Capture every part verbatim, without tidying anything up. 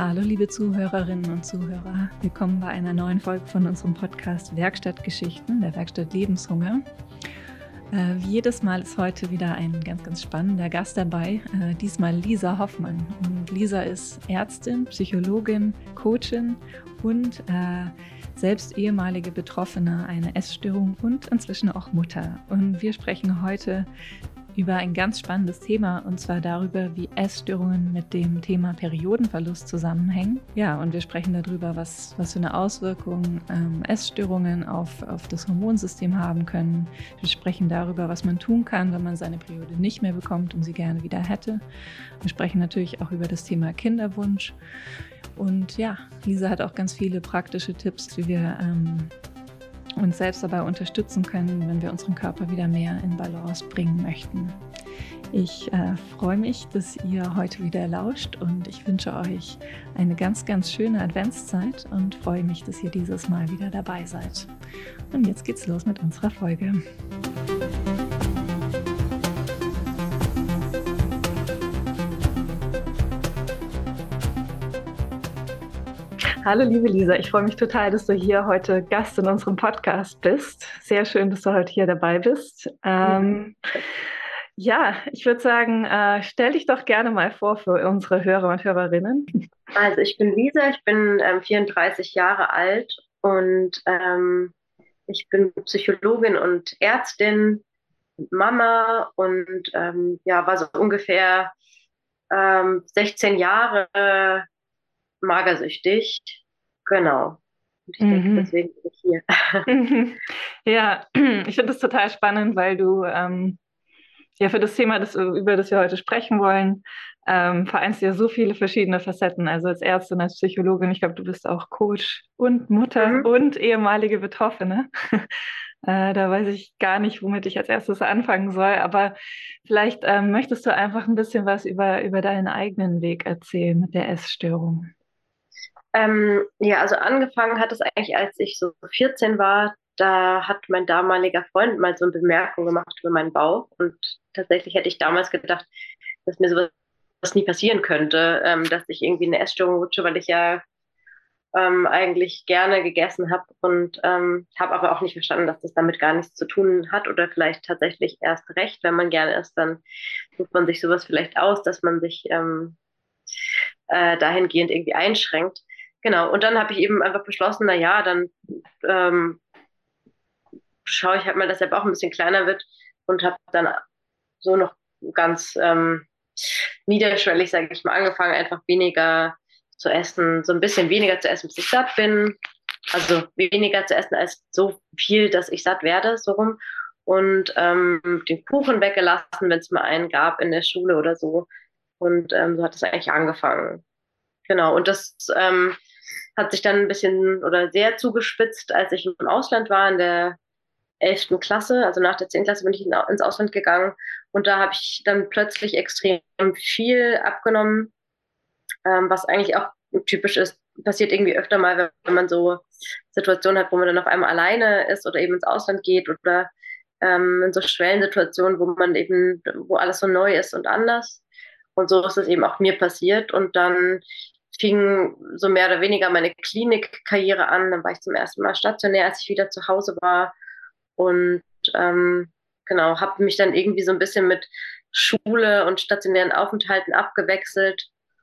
Hallo liebe Zuhörerinnen und Zuhörer, willkommen bei einer neuen Folge von unserem Podcast Werkstattgeschichten, der Werkstatt Lebenshunger. Äh, wie jedes Mal ist heute wieder ein ganz, ganz spannender Gast dabei, äh, diesmal Lisa Hoffmann. Und Lisa ist Ärztin, Psychologin, Coachin und äh, selbst ehemalige Betroffene einer Essstörung und inzwischen auch Mutter. Und wir sprechen heute über ein ganz spannendes Thema, und zwar darüber, wie Essstörungen mit dem Thema Periodenverlust zusammenhängen. Ja, und wir sprechen darüber, was, was für eine Auswirkung ähm, Essstörungen auf, auf das Hormonsystem haben können. Wir sprechen darüber, was man tun kann, wenn man seine Periode nicht mehr bekommt und sie gerne wieder hätte. Wir sprechen natürlich auch über das Thema Kinderwunsch. Und ja, Lisa hat auch ganz viele praktische Tipps, wie wir ähm, uns selbst dabei unterstützen können, wenn wir unseren Körper wieder mehr in Balance bringen möchten. Ich äh, freue mich, dass ihr heute wieder lauscht und ich wünsche euch eine ganz, ganz schöne Adventszeit und freue mich, dass ihr dieses Mal wieder dabei seid. Und jetzt geht's los mit unserer Folge. Hallo liebe Lisa, ich freue mich total, dass du hier heute Gast in unserem Podcast bist. Sehr schön, dass du heute hier dabei bist. Ähm, ja, ich würde sagen, äh, stell dich doch gerne mal vor für unsere Hörer und Hörerinnen. Also ich bin Lisa, ich bin ähm, vierunddreißig Jahre alt und ähm, ich bin Psychologin und Ärztin, Mama und ähm, ja, war so ungefähr ähm, sechzehn Jahre äh, magersüchtig. Genau. Und ich denke, Mhm. deswegen bin ich hier. Ja, ich finde das total spannend, weil du ähm, ja für das Thema, das, über das wir heute sprechen wollen, ähm, vereinst ja so viele verschiedene Facetten. Also als Ärztin, als Psychologin, ich glaube, du bist auch Coach und Mutter Mhm. und ehemalige Betroffene. Äh, da weiß ich gar nicht, womit ich als erstes anfangen soll, aber vielleicht ähm, möchtest du einfach ein bisschen was über, über deinen eigenen Weg erzählen mit der Essstörung. Ähm, ja, also angefangen hat es eigentlich, als ich so vierzehn war. Da hat mein damaliger Freund mal so eine Bemerkung gemacht über meinen Bauch. Und tatsächlich hätte ich damals gedacht, dass mir sowas nie passieren könnte, ähm, dass ich irgendwie in eine Essstörung rutsche, weil ich ja ähm, eigentlich gerne gegessen habe und ähm, habe aber auch nicht verstanden, dass das damit gar nichts zu tun hat oder vielleicht tatsächlich erst recht, wenn man gerne isst, dann sucht man sich sowas vielleicht aus, dass man sich ähm, äh, dahingehend irgendwie einschränkt. Genau, und dann habe ich eben einfach beschlossen, na ja, dann ähm, schaue ich halt mal, dass der Bauch ein bisschen kleiner wird und habe dann so noch ganz ähm, niederschwellig, sage ich mal, angefangen, einfach weniger zu essen, so ein bisschen weniger zu essen, bis ich satt bin. Also weniger zu essen als so viel, dass ich satt werde, so rum. Und ähm, den Kuchen weggelassen, wenn es mal einen gab in der Schule oder so. Und ähm, so hat es eigentlich angefangen. Genau. Und das ähm, hat sich dann ein bisschen oder sehr zugespitzt, als ich im Ausland war, in der elften Klasse, also nach der zehnten Klasse bin ich ins Ausland gegangen und da habe ich dann plötzlich extrem viel abgenommen, ähm, was eigentlich auch typisch ist, passiert irgendwie öfter mal, wenn man so Situationen hat, wo man dann auf einmal alleine ist oder eben ins Ausland geht oder ähm, in so Schwellensituationen, wo man eben, wo alles so neu ist und anders. Und so ist es eben auch mir passiert. Und dann fing so mehr oder weniger meine Klinikkarriere an. Dann war ich zum ersten Mal stationär, als ich wieder zu Hause war. Und ähm, genau, habe mich dann irgendwie so ein bisschen mit Schule und stationären Aufenthalten abgewechselt.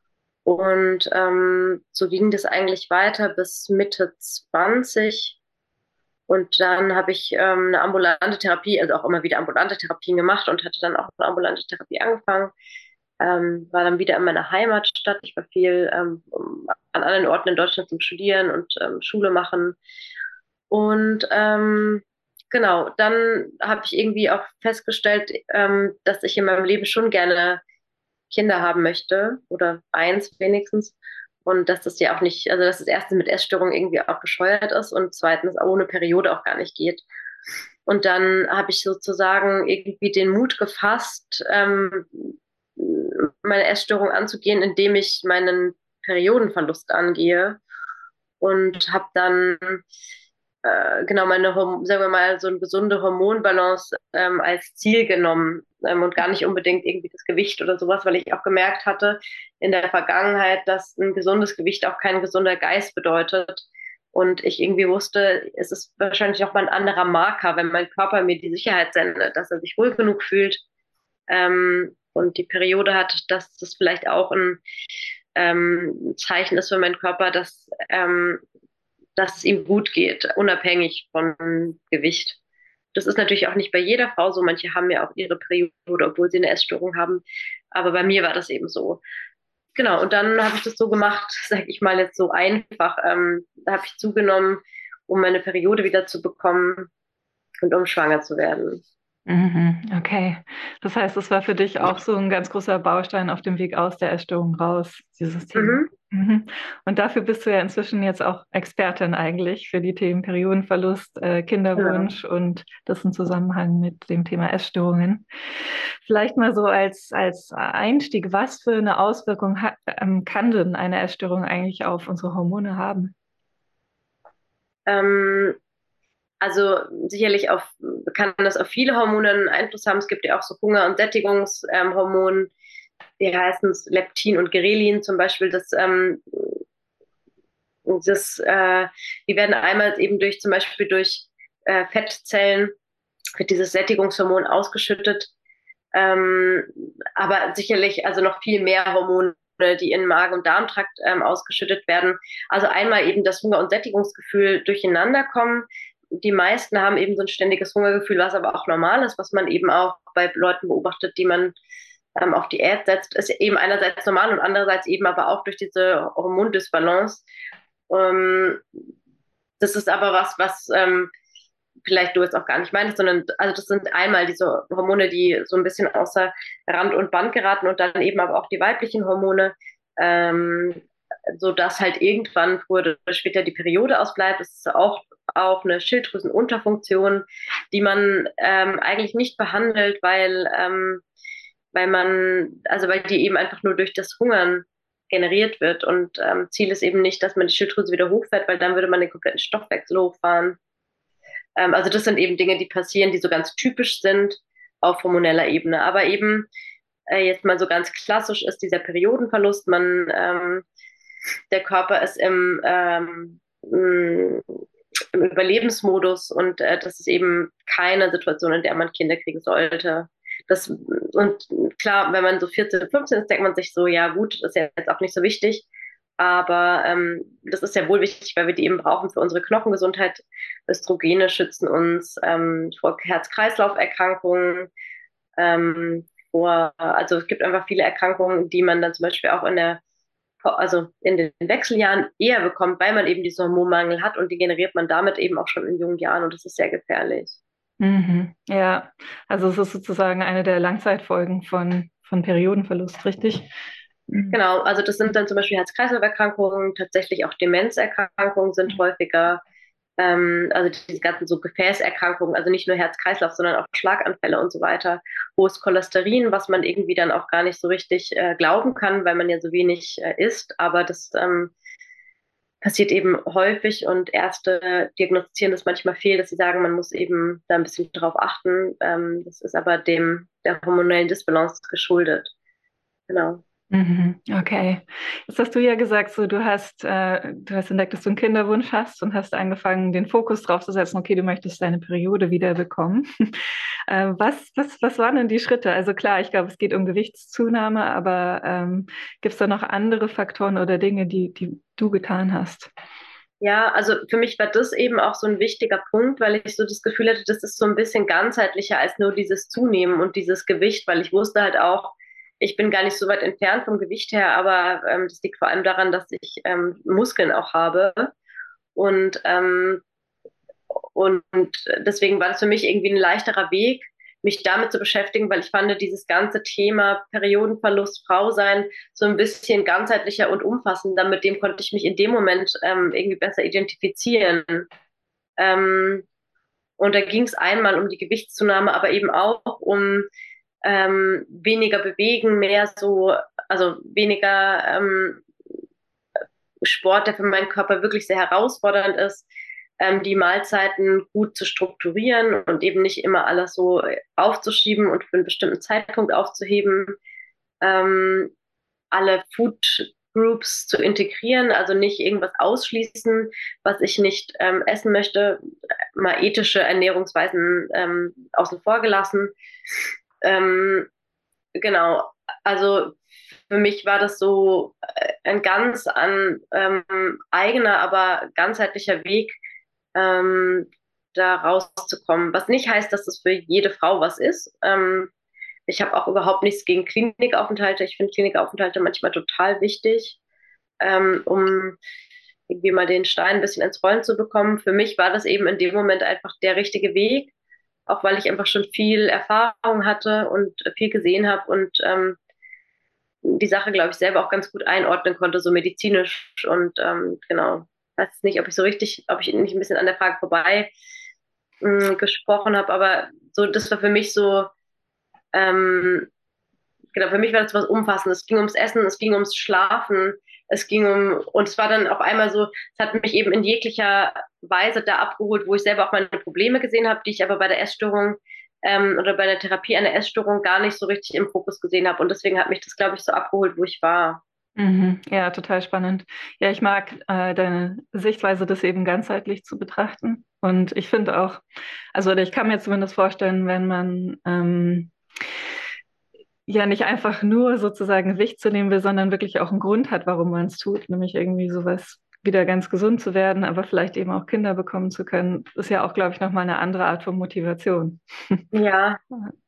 Und ähm, so ging das eigentlich weiter bis Mitte zwanzig. Und dann habe ich ähm, eine ambulante Therapie, also auch immer wieder ambulante Therapien gemacht und hatte dann auch eine ambulante Therapie angefangen. Ähm, war dann wieder in meiner Heimatstadt. Ich war viel ähm, an anderen Orten in Deutschland zum Studieren und ähm, Schule machen. Und ähm, genau, dann habe ich irgendwie auch festgestellt, ähm, dass ich in meinem Leben schon gerne Kinder haben möchte oder eins wenigstens. Und dass das ja auch nicht, also dass das erste mit Essstörung irgendwie auch bescheuert ist und zweitens ohne Periode auch gar nicht geht. Und dann habe ich sozusagen irgendwie den Mut gefasst, ähm, meine Essstörung anzugehen, indem ich meinen Periodenverlust angehe und habe dann äh, genau meine, Horm- sagen wir mal, so eine gesunde Hormonbalance ähm, als Ziel genommen, ähm, und gar nicht unbedingt irgendwie das Gewicht oder sowas, weil ich auch gemerkt hatte in der Vergangenheit, dass ein gesundes Gewicht auch kein gesunder Geist bedeutet. Und ich irgendwie wusste, es ist wahrscheinlich noch mal ein anderer Marker, wenn mein Körper mir die Sicherheit sendet, dass er sich wohl genug fühlt, ähm, und die Periode hat, dass das vielleicht auch ein ähm, Zeichen ist für meinen Körper, dass, ähm, dass es ihm gut geht, unabhängig von Gewicht. Das ist natürlich auch nicht bei jeder Frau so. Manche haben ja auch ihre Periode, obwohl sie eine Essstörung haben. Aber bei mir war das eben so. Genau, und dann habe ich das so gemacht, sage ich mal jetzt so einfach. Ähm, da habe ich zugenommen, um meine Periode wieder zu bekommen und um schwanger zu werden. Mhm, okay. Das heißt, es war für dich auch so ein ganz großer Baustein auf dem Weg aus der Essstörung raus, dieses Thema. Mhm, Mhm. Und dafür bist du ja inzwischen jetzt auch Expertin eigentlich für die Themen Periodenverlust, äh, genau. Kinderwunsch und das im Zusammenhang mit dem Thema Essstörungen. Vielleicht mal so als, als Einstieg, was für eine Auswirkung hat, ähm, kann denn eine Essstörung eigentlich auf unsere Hormone haben? Ähm, Also sicherlich auf, kann das auf viele Hormone einen Einfluss haben. Es gibt ja auch so Hunger- und Sättigungshormone, ähm, die heißen Leptin und Ghrelin zum Beispiel. Das, ähm, das, äh, die werden einmal eben durch zum Beispiel durch äh, Fettzellen, wird dieses Sättigungshormon ausgeschüttet. Ähm, aber sicherlich also noch viel mehr Hormone, die in Magen- und Darmtrakt ähm, ausgeschüttet werden. Also einmal eben das Hunger- und Sättigungsgefühl durcheinander kommen. Die meisten haben eben so ein ständiges Hungergefühl, was aber auch normal ist, was man eben auch bei Leuten beobachtet, die man ähm, auf Diät setzt, ist eben einerseits normal und andererseits eben aber auch durch diese Hormondysbalance. Ähm, das ist aber was, was ähm, vielleicht du jetzt auch gar nicht meinst, sondern also das sind einmal diese Hormone, die so ein bisschen außer Rand und Band geraten und dann eben aber auch die weiblichen Hormone, ähm, so dass halt irgendwann früher oder später die Periode ausbleibt. Das ist auch auch eine Schilddrüsenunterfunktion, die man ähm, eigentlich nicht behandelt, weil ähm, weil man also weil die eben einfach nur durch das Hungern generiert wird und ähm, Ziel ist eben nicht, dass man die Schilddrüse wieder hochfährt, weil dann würde man den kompletten Stoffwechsel hochfahren. Ähm, also das sind eben Dinge, die passieren, die so ganz typisch sind auf hormoneller Ebene. Aber eben äh, jetzt mal so ganz klassisch ist dieser Periodenverlust. Man, ähm, der Körper ist im, ähm, im Überlebensmodus und äh, das ist eben keine Situation, in der man Kinder kriegen sollte. Das, und klar, wenn man so vierzehn, fünfzehn ist, denkt man sich so, ja gut, das ist ja jetzt auch nicht so wichtig. Aber ähm, das ist ja wohl wichtig, weil wir die eben brauchen für unsere Knochengesundheit. Östrogene schützen uns ähm, vor Herz-Kreislauf-Erkrankungen, ähm, vor, also es gibt einfach viele Erkrankungen, die man dann zum Beispiel auch in der, also in den Wechseljahren eher bekommt, weil man eben diesen Hormonmangel hat und die generiert man damit eben auch schon in jungen Jahren und das ist sehr gefährlich. Mhm. Ja, also es ist sozusagen eine der Langzeitfolgen von, von Periodenverlust, richtig? Mhm. Genau, also das sind dann zum Beispiel Herz-Kreislauf-Erkrankungen, tatsächlich auch Demenzerkrankungen sind häufiger. Ähm, also diese ganzen so Gefäßerkrankungen, also nicht nur Herz-Kreislauf, sondern auch Schlaganfälle und so weiter. Hohes Cholesterin, was man irgendwie dann auch gar nicht so richtig äh, glauben kann, weil man ja so wenig äh, isst, aber das ähm, passiert eben häufig und Ärzte diagnostizieren das manchmal fehl, dass sie sagen, man muss eben da ein bisschen drauf achten. Ähm, das ist aber dem der hormonellen Disbalance geschuldet. Genau. Mhm. Okay. Jetzt hast du ja gesagt, so du hast, äh, du hast entdeckt, dass du einen Kinderwunsch hast und hast angefangen, den Fokus drauf zu setzen, okay, du möchtest deine Periode wieder bekommen. Äh, was, was, was waren denn die Schritte? Also klar, ich glaube, es geht um Gewichtszunahme, aber ähm, gibt es da noch andere Faktoren oder Dinge, die, die du getan hast? Ja, also für mich war das eben auch so ein wichtiger Punkt, weil ich so das Gefühl hatte, das ist so ein bisschen ganzheitlicher als nur dieses Zunehmen und dieses Gewicht, weil ich wusste halt auch, ich bin gar nicht so weit entfernt vom Gewicht her, aber ähm, das liegt vor allem daran, dass ich ähm, Muskeln auch habe. Und, ähm, und deswegen war das für mich irgendwie ein leichterer Weg, mich damit zu beschäftigen, weil ich fand dieses ganze Thema Periodenverlust, Frau sein, so ein bisschen ganzheitlicher und umfassender. Mit dem konnte ich mich in dem Moment ähm, irgendwie besser identifizieren. Ähm, und da ging es einmal um die Gewichtszunahme, aber eben auch um ähm, weniger bewegen, mehr so, also weniger ähm, Sport, der für meinen Körper wirklich sehr herausfordernd ist. ähm, die Mahlzeiten gut zu strukturieren und eben nicht immer alles so aufzuschieben und für einen bestimmten Zeitpunkt aufzuheben. Ähm, alle Food Groups zu integrieren, also nicht irgendwas ausschließen, was ich nicht ähm, essen möchte, mal ethische Ernährungsweisen ähm, außen vor gelassen. Ähm, genau, also für mich war das so äh, ein ganz an, ähm, eigener, aber ganzheitlicher Weg, ähm, da rauszukommen. Was nicht heißt, dass das für jede Frau was ist. Ähm, ich habe auch überhaupt nichts gegen Klinikaufenthalte. Ich finde Klinikaufenthalte manchmal total wichtig, ähm, um irgendwie mal den Stein ein bisschen ins Rollen zu bekommen. Für mich war das eben in dem Moment einfach der richtige Weg, auch weil ich einfach schon viel Erfahrung hatte und viel gesehen habe und ähm, die Sache, glaube ich, selber auch ganz gut einordnen konnte, so medizinisch. Und ähm, genau, weiß jetzt nicht, ob ich so richtig, ob ich nicht ein bisschen an der Frage vorbei mh, gesprochen habe, aber so, das war für mich so, ähm, genau, für mich war das was Umfassendes. Es ging ums Essen, es ging ums Schlafen, es ging um, und es war dann auf einmal so, es hat mich eben in jeglicher Weise da abgeholt, wo ich selber auch meine Probleme gesehen habe, die ich aber bei der Essstörung ähm, oder bei der Therapie einer Essstörung gar nicht so richtig im Fokus gesehen habe. Und deswegen hat mich das, glaube ich, so abgeholt, wo ich war. Mhm. Ja, total spannend. Ja, ich mag äh, deine Sichtweise, das eben ganzheitlich zu betrachten. Und ich finde auch, also oder ich kann mir zumindest vorstellen, wenn man ähm, ja nicht einfach nur sozusagen Gewicht zu nehmen will, sondern wirklich auch einen Grund hat, warum man es tut, nämlich irgendwie sowas wieder ganz gesund zu werden, aber vielleicht eben auch Kinder bekommen zu können, ist ja auch, glaube ich, nochmal eine andere Art von Motivation. Ja,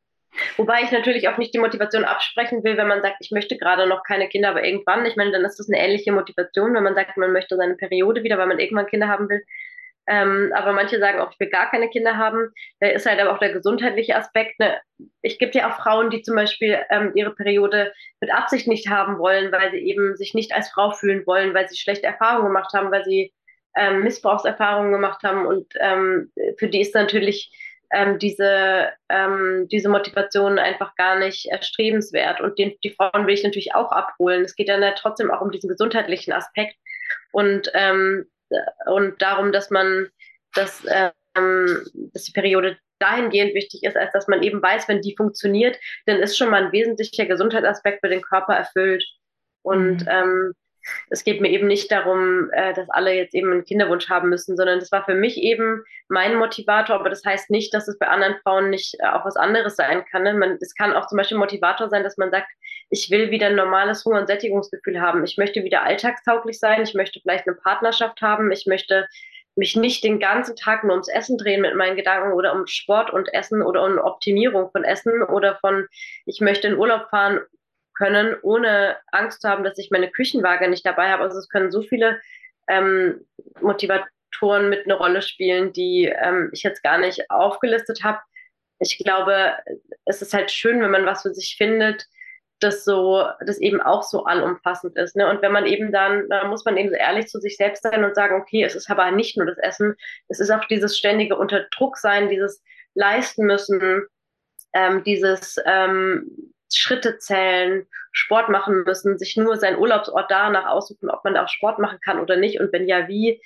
wobei ich natürlich auch nicht die Motivation absprechen will, wenn man sagt, ich möchte gerade noch keine Kinder, aber irgendwann. Ich meine, dann ist das eine ähnliche Motivation, wenn man sagt, man möchte seine Periode wieder, weil man irgendwann Kinder haben will. Ähm, aber manche sagen auch, ich will gar keine Kinder haben. Da ist halt aber auch der gesundheitliche Aspekt. Ne? Ich gibt ja auch Frauen, die zum Beispiel ähm, ihre Periode mit Absicht nicht haben wollen, weil sie eben sich nicht als Frau fühlen wollen, weil sie schlechte Erfahrungen gemacht haben, weil sie ähm, Missbrauchserfahrungen gemacht haben. Und ähm, für die ist natürlich ähm, diese, ähm, diese Motivation einfach gar nicht erstrebenswert. Und den, die Frauen will ich natürlich auch abholen. Es geht dann ja trotzdem auch um diesen gesundheitlichen Aspekt. Und ähm, und darum, dass man, dass, ähm, dass die Periode dahingehend wichtig ist, als dass man eben weiß, wenn die funktioniert, dann ist schon mal ein wesentlicher Gesundheitsaspekt für den Körper erfüllt. Und Mhm. ähm, es geht mir eben nicht darum, äh, dass alle jetzt eben einen Kinderwunsch haben müssen, sondern das war für mich eben mein Motivator. Aber das heißt nicht, dass es bei anderen Frauen nicht äh, auch was anderes sein kann. Ne? Man, es kann auch zum Beispiel Motivator sein, dass man sagt, ich will wieder ein normales Hunger- und Sättigungsgefühl haben. Ich möchte wieder alltagstauglich sein. Ich möchte vielleicht eine Partnerschaft haben. Ich möchte mich nicht den ganzen Tag nur ums Essen drehen mit meinen Gedanken oder um Sport und Essen oder um Optimierung von Essen oder von, ich möchte in Urlaub fahren können, ohne Angst zu haben, dass ich meine Küchenwaage nicht dabei habe. Also es können so viele ähm, Motivatoren mit eine Rolle spielen, die ähm, ich jetzt gar nicht aufgelistet habe. Ich glaube, es ist halt schön, wenn man was für sich findet, das so, das eben auch so allumfassend ist. Ne? Und wenn man eben dann, da muss man eben so ehrlich zu sich selbst sein und sagen, okay, es ist aber nicht nur das Essen, es ist auch dieses ständige unter Druck sein, dieses leisten müssen, ähm, dieses ähm, Schritte zählen, Sport machen müssen, sich nur seinen Urlaubsort danach aussuchen, ob man da auch Sport machen kann oder nicht und wenn ja, wie.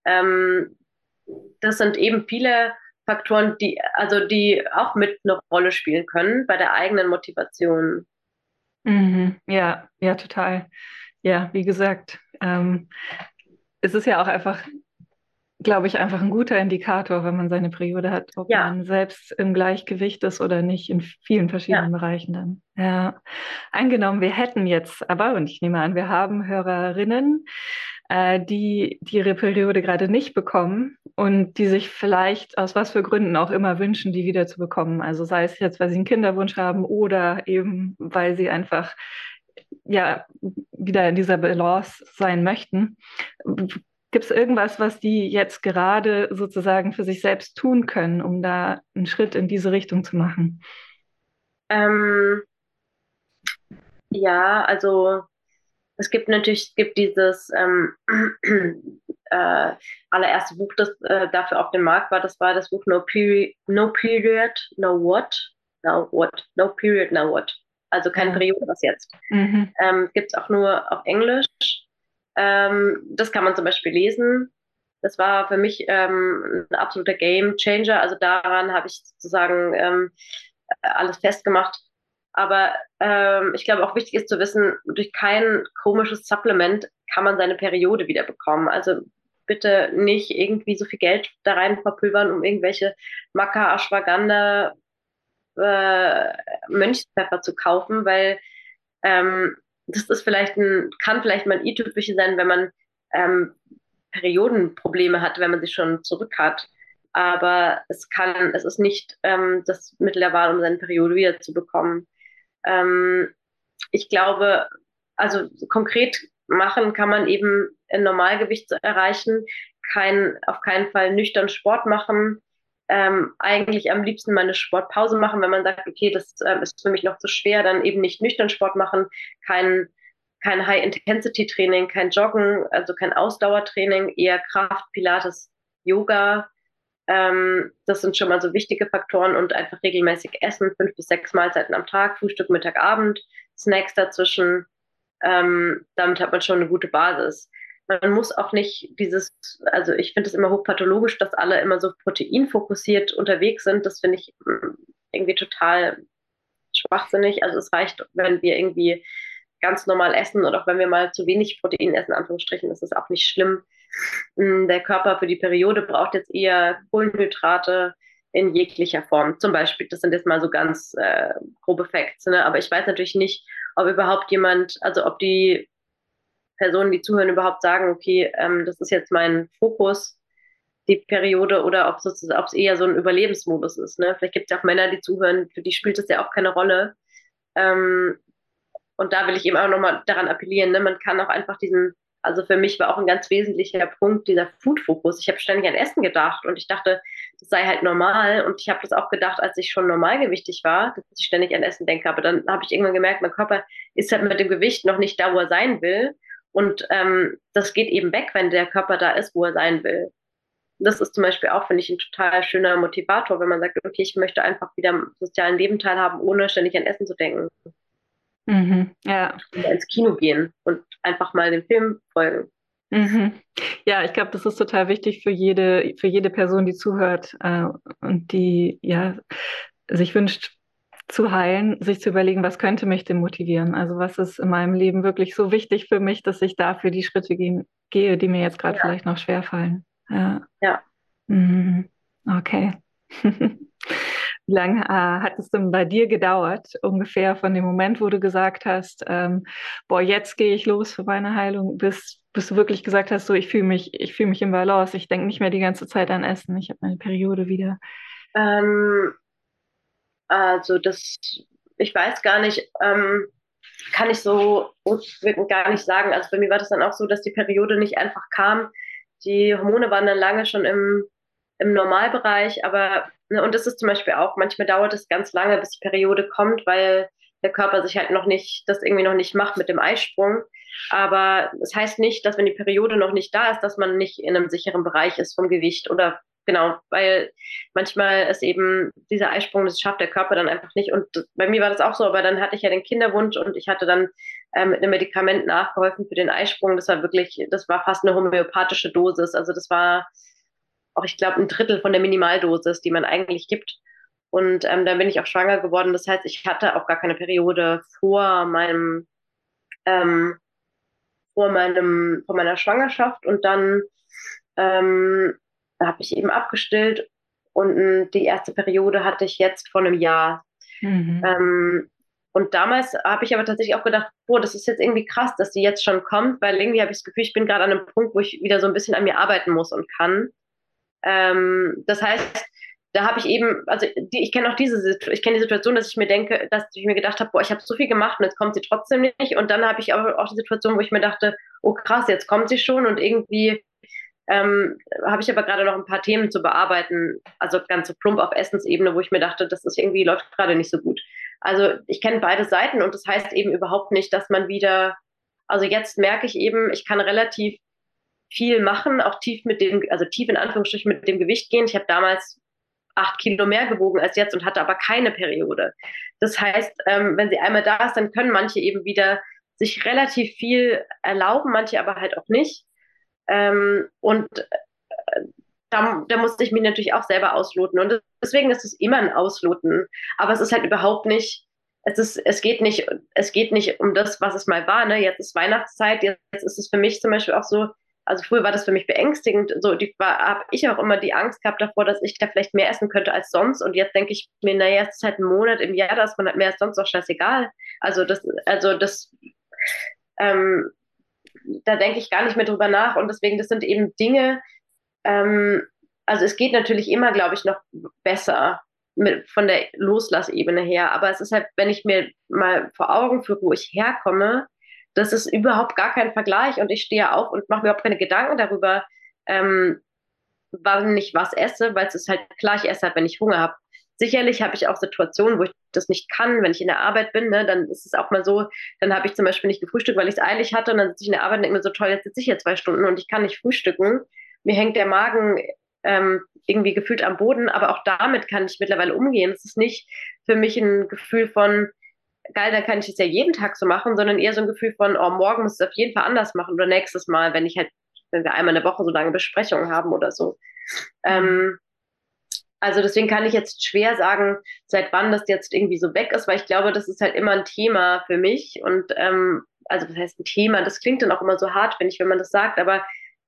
Ähm, das sind eben viele Faktoren, die, also die auch mit eine Rolle spielen können bei der eigenen Motivation. Mhm. Ja, ja, total. Ja, wie gesagt, ähm, es ist ja auch einfach, glaube ich, einfach ein guter Indikator, wenn man seine Periode hat, ob Ja, man selbst im Gleichgewicht ist oder nicht, in vielen ja. verschiedenen Bereichen dann. Ja, angenommen, wir hätten jetzt aber, und ich nehme an, wir haben Hörerinnen, äh, die, die ihre Periode gerade nicht bekommen und die sich vielleicht aus was für Gründen auch immer wünschen, die wieder zu bekommen. Also sei es jetzt, weil sie einen Kinderwunsch haben oder eben, weil sie einfach ja wieder in dieser Balance sein möchten. Gibt es irgendwas, was die jetzt gerade sozusagen für sich selbst tun können, um da einen Schritt in diese Richtung zu machen? Ähm, ja, also es gibt natürlich, es gibt dieses ähm, äh, allererste Buch, das äh, dafür auf dem Markt war, das war das Buch No Period, No Period, No What? No What? No Period, No What? Also keine Ja. Periode, was jetzt. Mhm. Ähm, gibt es auch nur auf Englisch. Ähm, das kann man zum Beispiel lesen. Das war für mich ähm, ein absoluter Game Changer. Also daran habe ich sozusagen ähm, alles festgemacht. Aber ähm, ich glaube auch wichtig ist zu wissen, durch kein komisches Supplement kann man seine Periode wieder bekommen. Also bitte nicht irgendwie so viel Geld da rein verpulvern, um irgendwelche Maca, Ashwagandha, äh, Mönchspfeffer zu kaufen, weil ähm, das ist vielleicht ein, kann vielleicht mal ein i-Tüpfelchen sein, wenn man ähm, Periodenprobleme hat, wenn man sie schon zurück hat. Aber es kann, es ist nicht ähm, das Mittel der Wahl, um seine Periode wiederzubekommen. Ähm, Ich glaube, also konkret machen kann man eben ein Normalgewicht erreichen, kein, auf keinen Fall nüchtern Sport machen, ähm, eigentlich am liebsten mal eine Sportpause machen, wenn man sagt, okay, das ähm, ist für mich noch zu schwer, dann eben nicht nüchtern Sport machen, kein, kein High-Intensity-Training, kein Joggen, also kein Ausdauertraining, eher Kraft, Pilates, Yoga. Ähm, das sind schon mal so wichtige Faktoren und einfach regelmäßig essen, fünf bis sechs Mahlzeiten am Tag, Frühstück, Mittag, Abend, Snacks dazwischen. Ähm, damit hat man schon eine gute Basis. Man muss auch nicht dieses, also ich finde es immer hochpathologisch, dass alle immer so proteinfokussiert unterwegs sind. Das finde ich mm, irgendwie total schwachsinnig. Also es reicht, wenn wir irgendwie ganz normal essen und auch wenn wir mal zu wenig Protein essen, in Anführungsstrichen, ist es auch nicht schlimm. Der Körper für die Periode braucht jetzt eher Kohlenhydrate in jeglicher Form. Zum Beispiel, das sind jetzt mal so ganz äh, grobe Facts, ne? Aber ich weiß natürlich nicht, ob überhaupt jemand, also ob die Personen, die zuhören, überhaupt sagen, okay, ähm, das ist jetzt mein Fokus, die Periode, oder ob es ob es eher so ein Überlebensmodus ist. Ne? Vielleicht gibt es ja auch Männer, die zuhören, für die spielt das ja auch keine Rolle. Ähm, und da will ich eben auch nochmal daran appellieren, ne? Man kann auch einfach diesen, also für mich war auch ein ganz wesentlicher Punkt dieser Food-Fokus. Ich habe ständig an Essen gedacht und ich dachte, das sei halt normal. Und ich habe das auch gedacht, als ich schon normalgewichtig war, dass ich ständig an Essen denke. Aber dann habe ich irgendwann gemerkt, mein Körper ist halt mit dem Gewicht noch nicht da, wo er sein will. Und ähm, das geht eben weg, wenn der Körper da ist, wo er sein will. Das ist zum Beispiel auch, finde ich, ein total schöner Motivator, wenn man sagt, okay, ich möchte einfach wieder am sozialen Leben teilhaben, ohne ständig an Essen zu denken. Mhm. Ja. Oder ins Kino gehen und einfach mal dem Film folgen. Mhm. Ja, ich glaube, das ist total wichtig für jede, für jede Person, die zuhört äh, und die ja sich wünscht zu heilen, sich zu überlegen, was könnte mich denn motivieren? Also was ist in meinem Leben wirklich so wichtig für mich, dass ich dafür die Schritte gehen, gehe, die mir jetzt gerade Ja, vielleicht noch schwerfallen. Ja. ja. Mhm. Okay. Wie lange äh, hat es denn bei dir gedauert, ungefähr von dem Moment, wo du gesagt hast, ähm, boah, jetzt gehe ich los für meine Heilung, bis, bis du wirklich gesagt hast, so, ich fühle mich, ich fühle mich im Balance, ich denke nicht mehr die ganze Zeit an Essen, ich habe meine Periode wieder. Ähm, also das, ich weiß gar nicht, ähm, kann ich so rückwirkend gar nicht sagen. Also bei mir war das dann auch so, dass die Periode nicht einfach kam. Die Hormone waren dann lange schon im, im Normalbereich, aber, ne, und das ist zum Beispiel auch, manchmal dauert es ganz lange, bis die Periode kommt, weil der Körper sich halt noch nicht, das irgendwie noch nicht macht mit dem Eisprung. Aber es das heißt nicht, dass wenn die Periode noch nicht da ist, dass man nicht in einem sicheren Bereich ist vom Gewicht oder genau, weil manchmal ist eben dieser Eisprung, das schafft der Körper dann einfach nicht. Und bei mir war das auch so, aber dann hatte ich ja den Kinderwunsch und ich hatte dann ähm, mit einem Medikament nachgeholfen für den Eisprung. Das war wirklich, das war fast eine homöopathische Dosis. Also das war auch, ich glaube, ein Drittel von der Minimaldosis, die man eigentlich gibt. Und ähm, dann bin ich auch schwanger geworden. Das heißt, ich hatte auch gar keine Periode vor meinem, ähm, vor meinem, vor meiner Schwangerschaft. Und dann ähm, habe ich eben abgestillt und ähm, die erste Periode hatte ich jetzt vor einem Jahr. Mhm. Ähm, und damals habe ich aber tatsächlich auch gedacht, boah, das ist jetzt irgendwie krass, dass die jetzt schon kommt, weil irgendwie habe ich das Gefühl, ich bin gerade an einem Punkt, wo ich wieder so ein bisschen an mir arbeiten muss und kann. Ähm, das heißt, da habe ich eben, also die, ich kenne auch diese, Situ- ich kenne die Situation, dass ich mir denke, dass ich mir gedacht habe, boah, ich habe so viel gemacht und jetzt kommt sie trotzdem nicht. Und dann habe ich aber auch die Situation, wo ich mir dachte, oh krass, jetzt kommt sie schon und irgendwie ähm, habe ich aber gerade noch ein paar Themen zu bearbeiten, also ganz so plump auf Essensebene, wo ich mir dachte, das ist irgendwie läuft gerade nicht so gut. Also ich kenne beide Seiten und das heißt eben überhaupt nicht, dass man wieder, also jetzt merke ich eben, ich kann relativ viel machen, auch tief mit dem, also tief in Anführungsstrichen mit dem Gewicht gehen. Ich habe damals acht Kilo mehr gewogen als jetzt und hatte aber keine Periode. Das heißt, ähm, wenn sie einmal da ist, dann können manche eben wieder sich relativ viel erlauben, manche aber halt auch nicht. Ähm, und da, da musste ich mich natürlich auch selber ausloten. Und deswegen ist es immer ein Ausloten. Aber es ist halt überhaupt nicht, es ist, es geht nicht, es geht nicht um das, was es mal war. Ne? Jetzt ist Weihnachtszeit, jetzt ist es für mich zum Beispiel auch so, also früher war das für mich beängstigend. So, die war, habe ich auch immer die Angst gehabt davor, dass ich da vielleicht mehr essen könnte als sonst. Und jetzt denke ich mir, naja, es ist halt ein Monat im Jahr, da ist man halt mehr als sonst auch scheißegal. Also das, also das, ähm, da denke ich gar nicht mehr drüber nach. Und deswegen, das sind eben Dinge, ähm, also es geht natürlich immer, glaube ich, noch besser mit, von der Loslassebene her. Aber es ist halt, wenn ich mir mal vor Augen führe, wo ich herkomme, das ist überhaupt gar kein Vergleich. Und ich stehe auf und mache mir überhaupt keine Gedanken darüber, ähm, wann ich was esse, weil es ist halt klar, ich esse halt, wenn ich Hunger habe. Sicherlich habe ich auch Situationen, wo ich das nicht kann, wenn ich in der Arbeit bin, ne, dann ist es auch mal so, dann habe ich zum Beispiel nicht gefrühstückt, weil ich es eilig hatte und dann sitze ich in der Arbeit und denke mir so, toll, jetzt sitze ich hier zwei Stunden und ich kann nicht frühstücken. Mir hängt der Magen ähm, irgendwie gefühlt am Boden, aber auch damit kann ich mittlerweile umgehen. Es ist nicht für mich ein Gefühl von, geil, dann kann ich es ja jeden Tag so machen, sondern eher so ein Gefühl von, oh, morgen muss ich es auf jeden Fall anders machen oder nächstes Mal, wenn ich halt, wenn wir einmal in der Woche so lange Besprechungen haben oder so. Ähm, also deswegen kann ich jetzt schwer sagen, seit wann das jetzt irgendwie so weg ist, weil ich glaube, das ist halt immer ein Thema für mich. Und ähm, also was heißt ein Thema? Das klingt dann auch immer so hart, finde ich, wenn man das sagt, aber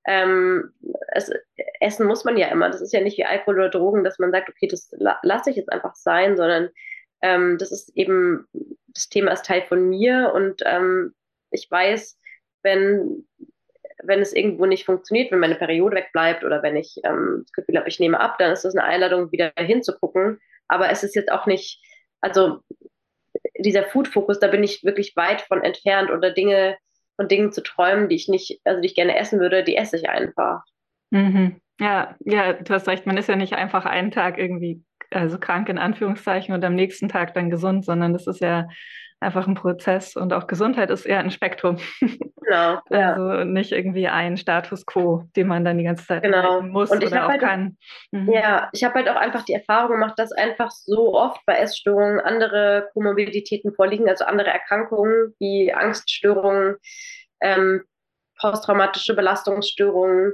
ähm, es, essen muss man ja immer. Das ist ja nicht wie Alkohol oder Drogen, dass man sagt, okay, das la lasse ich jetzt einfach sein, sondern ähm, das ist eben, das Thema ist Teil von mir und ähm, ich weiß, wenn wenn es irgendwo nicht funktioniert, wenn meine Periode wegbleibt oder wenn ich ähm, das Gefühl habe, ich nehme ab, dann ist das eine Einladung, wieder hinzugucken. Aber es ist jetzt auch nicht, also dieser Food-Fokus, da bin ich wirklich weit von entfernt oder Dinge von Dingen zu träumen, die ich nicht, also die ich gerne essen würde, die esse ich einfach. Mhm. Ja, ja, du hast recht, man ist ja nicht einfach einen Tag irgendwie, also krank in Anführungszeichen und am nächsten Tag dann gesund, sondern das ist ja einfach ein Prozess und auch Gesundheit ist eher ein Spektrum. Genau, ja, Also nicht irgendwie ein Status quo, den man dann die ganze Zeit genau. halten muss Und ich oder habe auch halt, kann. Mhm. ja, ich habe halt auch einfach die Erfahrung gemacht, dass einfach so oft bei Essstörungen andere Komorbiditäten vorliegen, also andere Erkrankungen wie Angststörungen, ähm, posttraumatische Belastungsstörungen,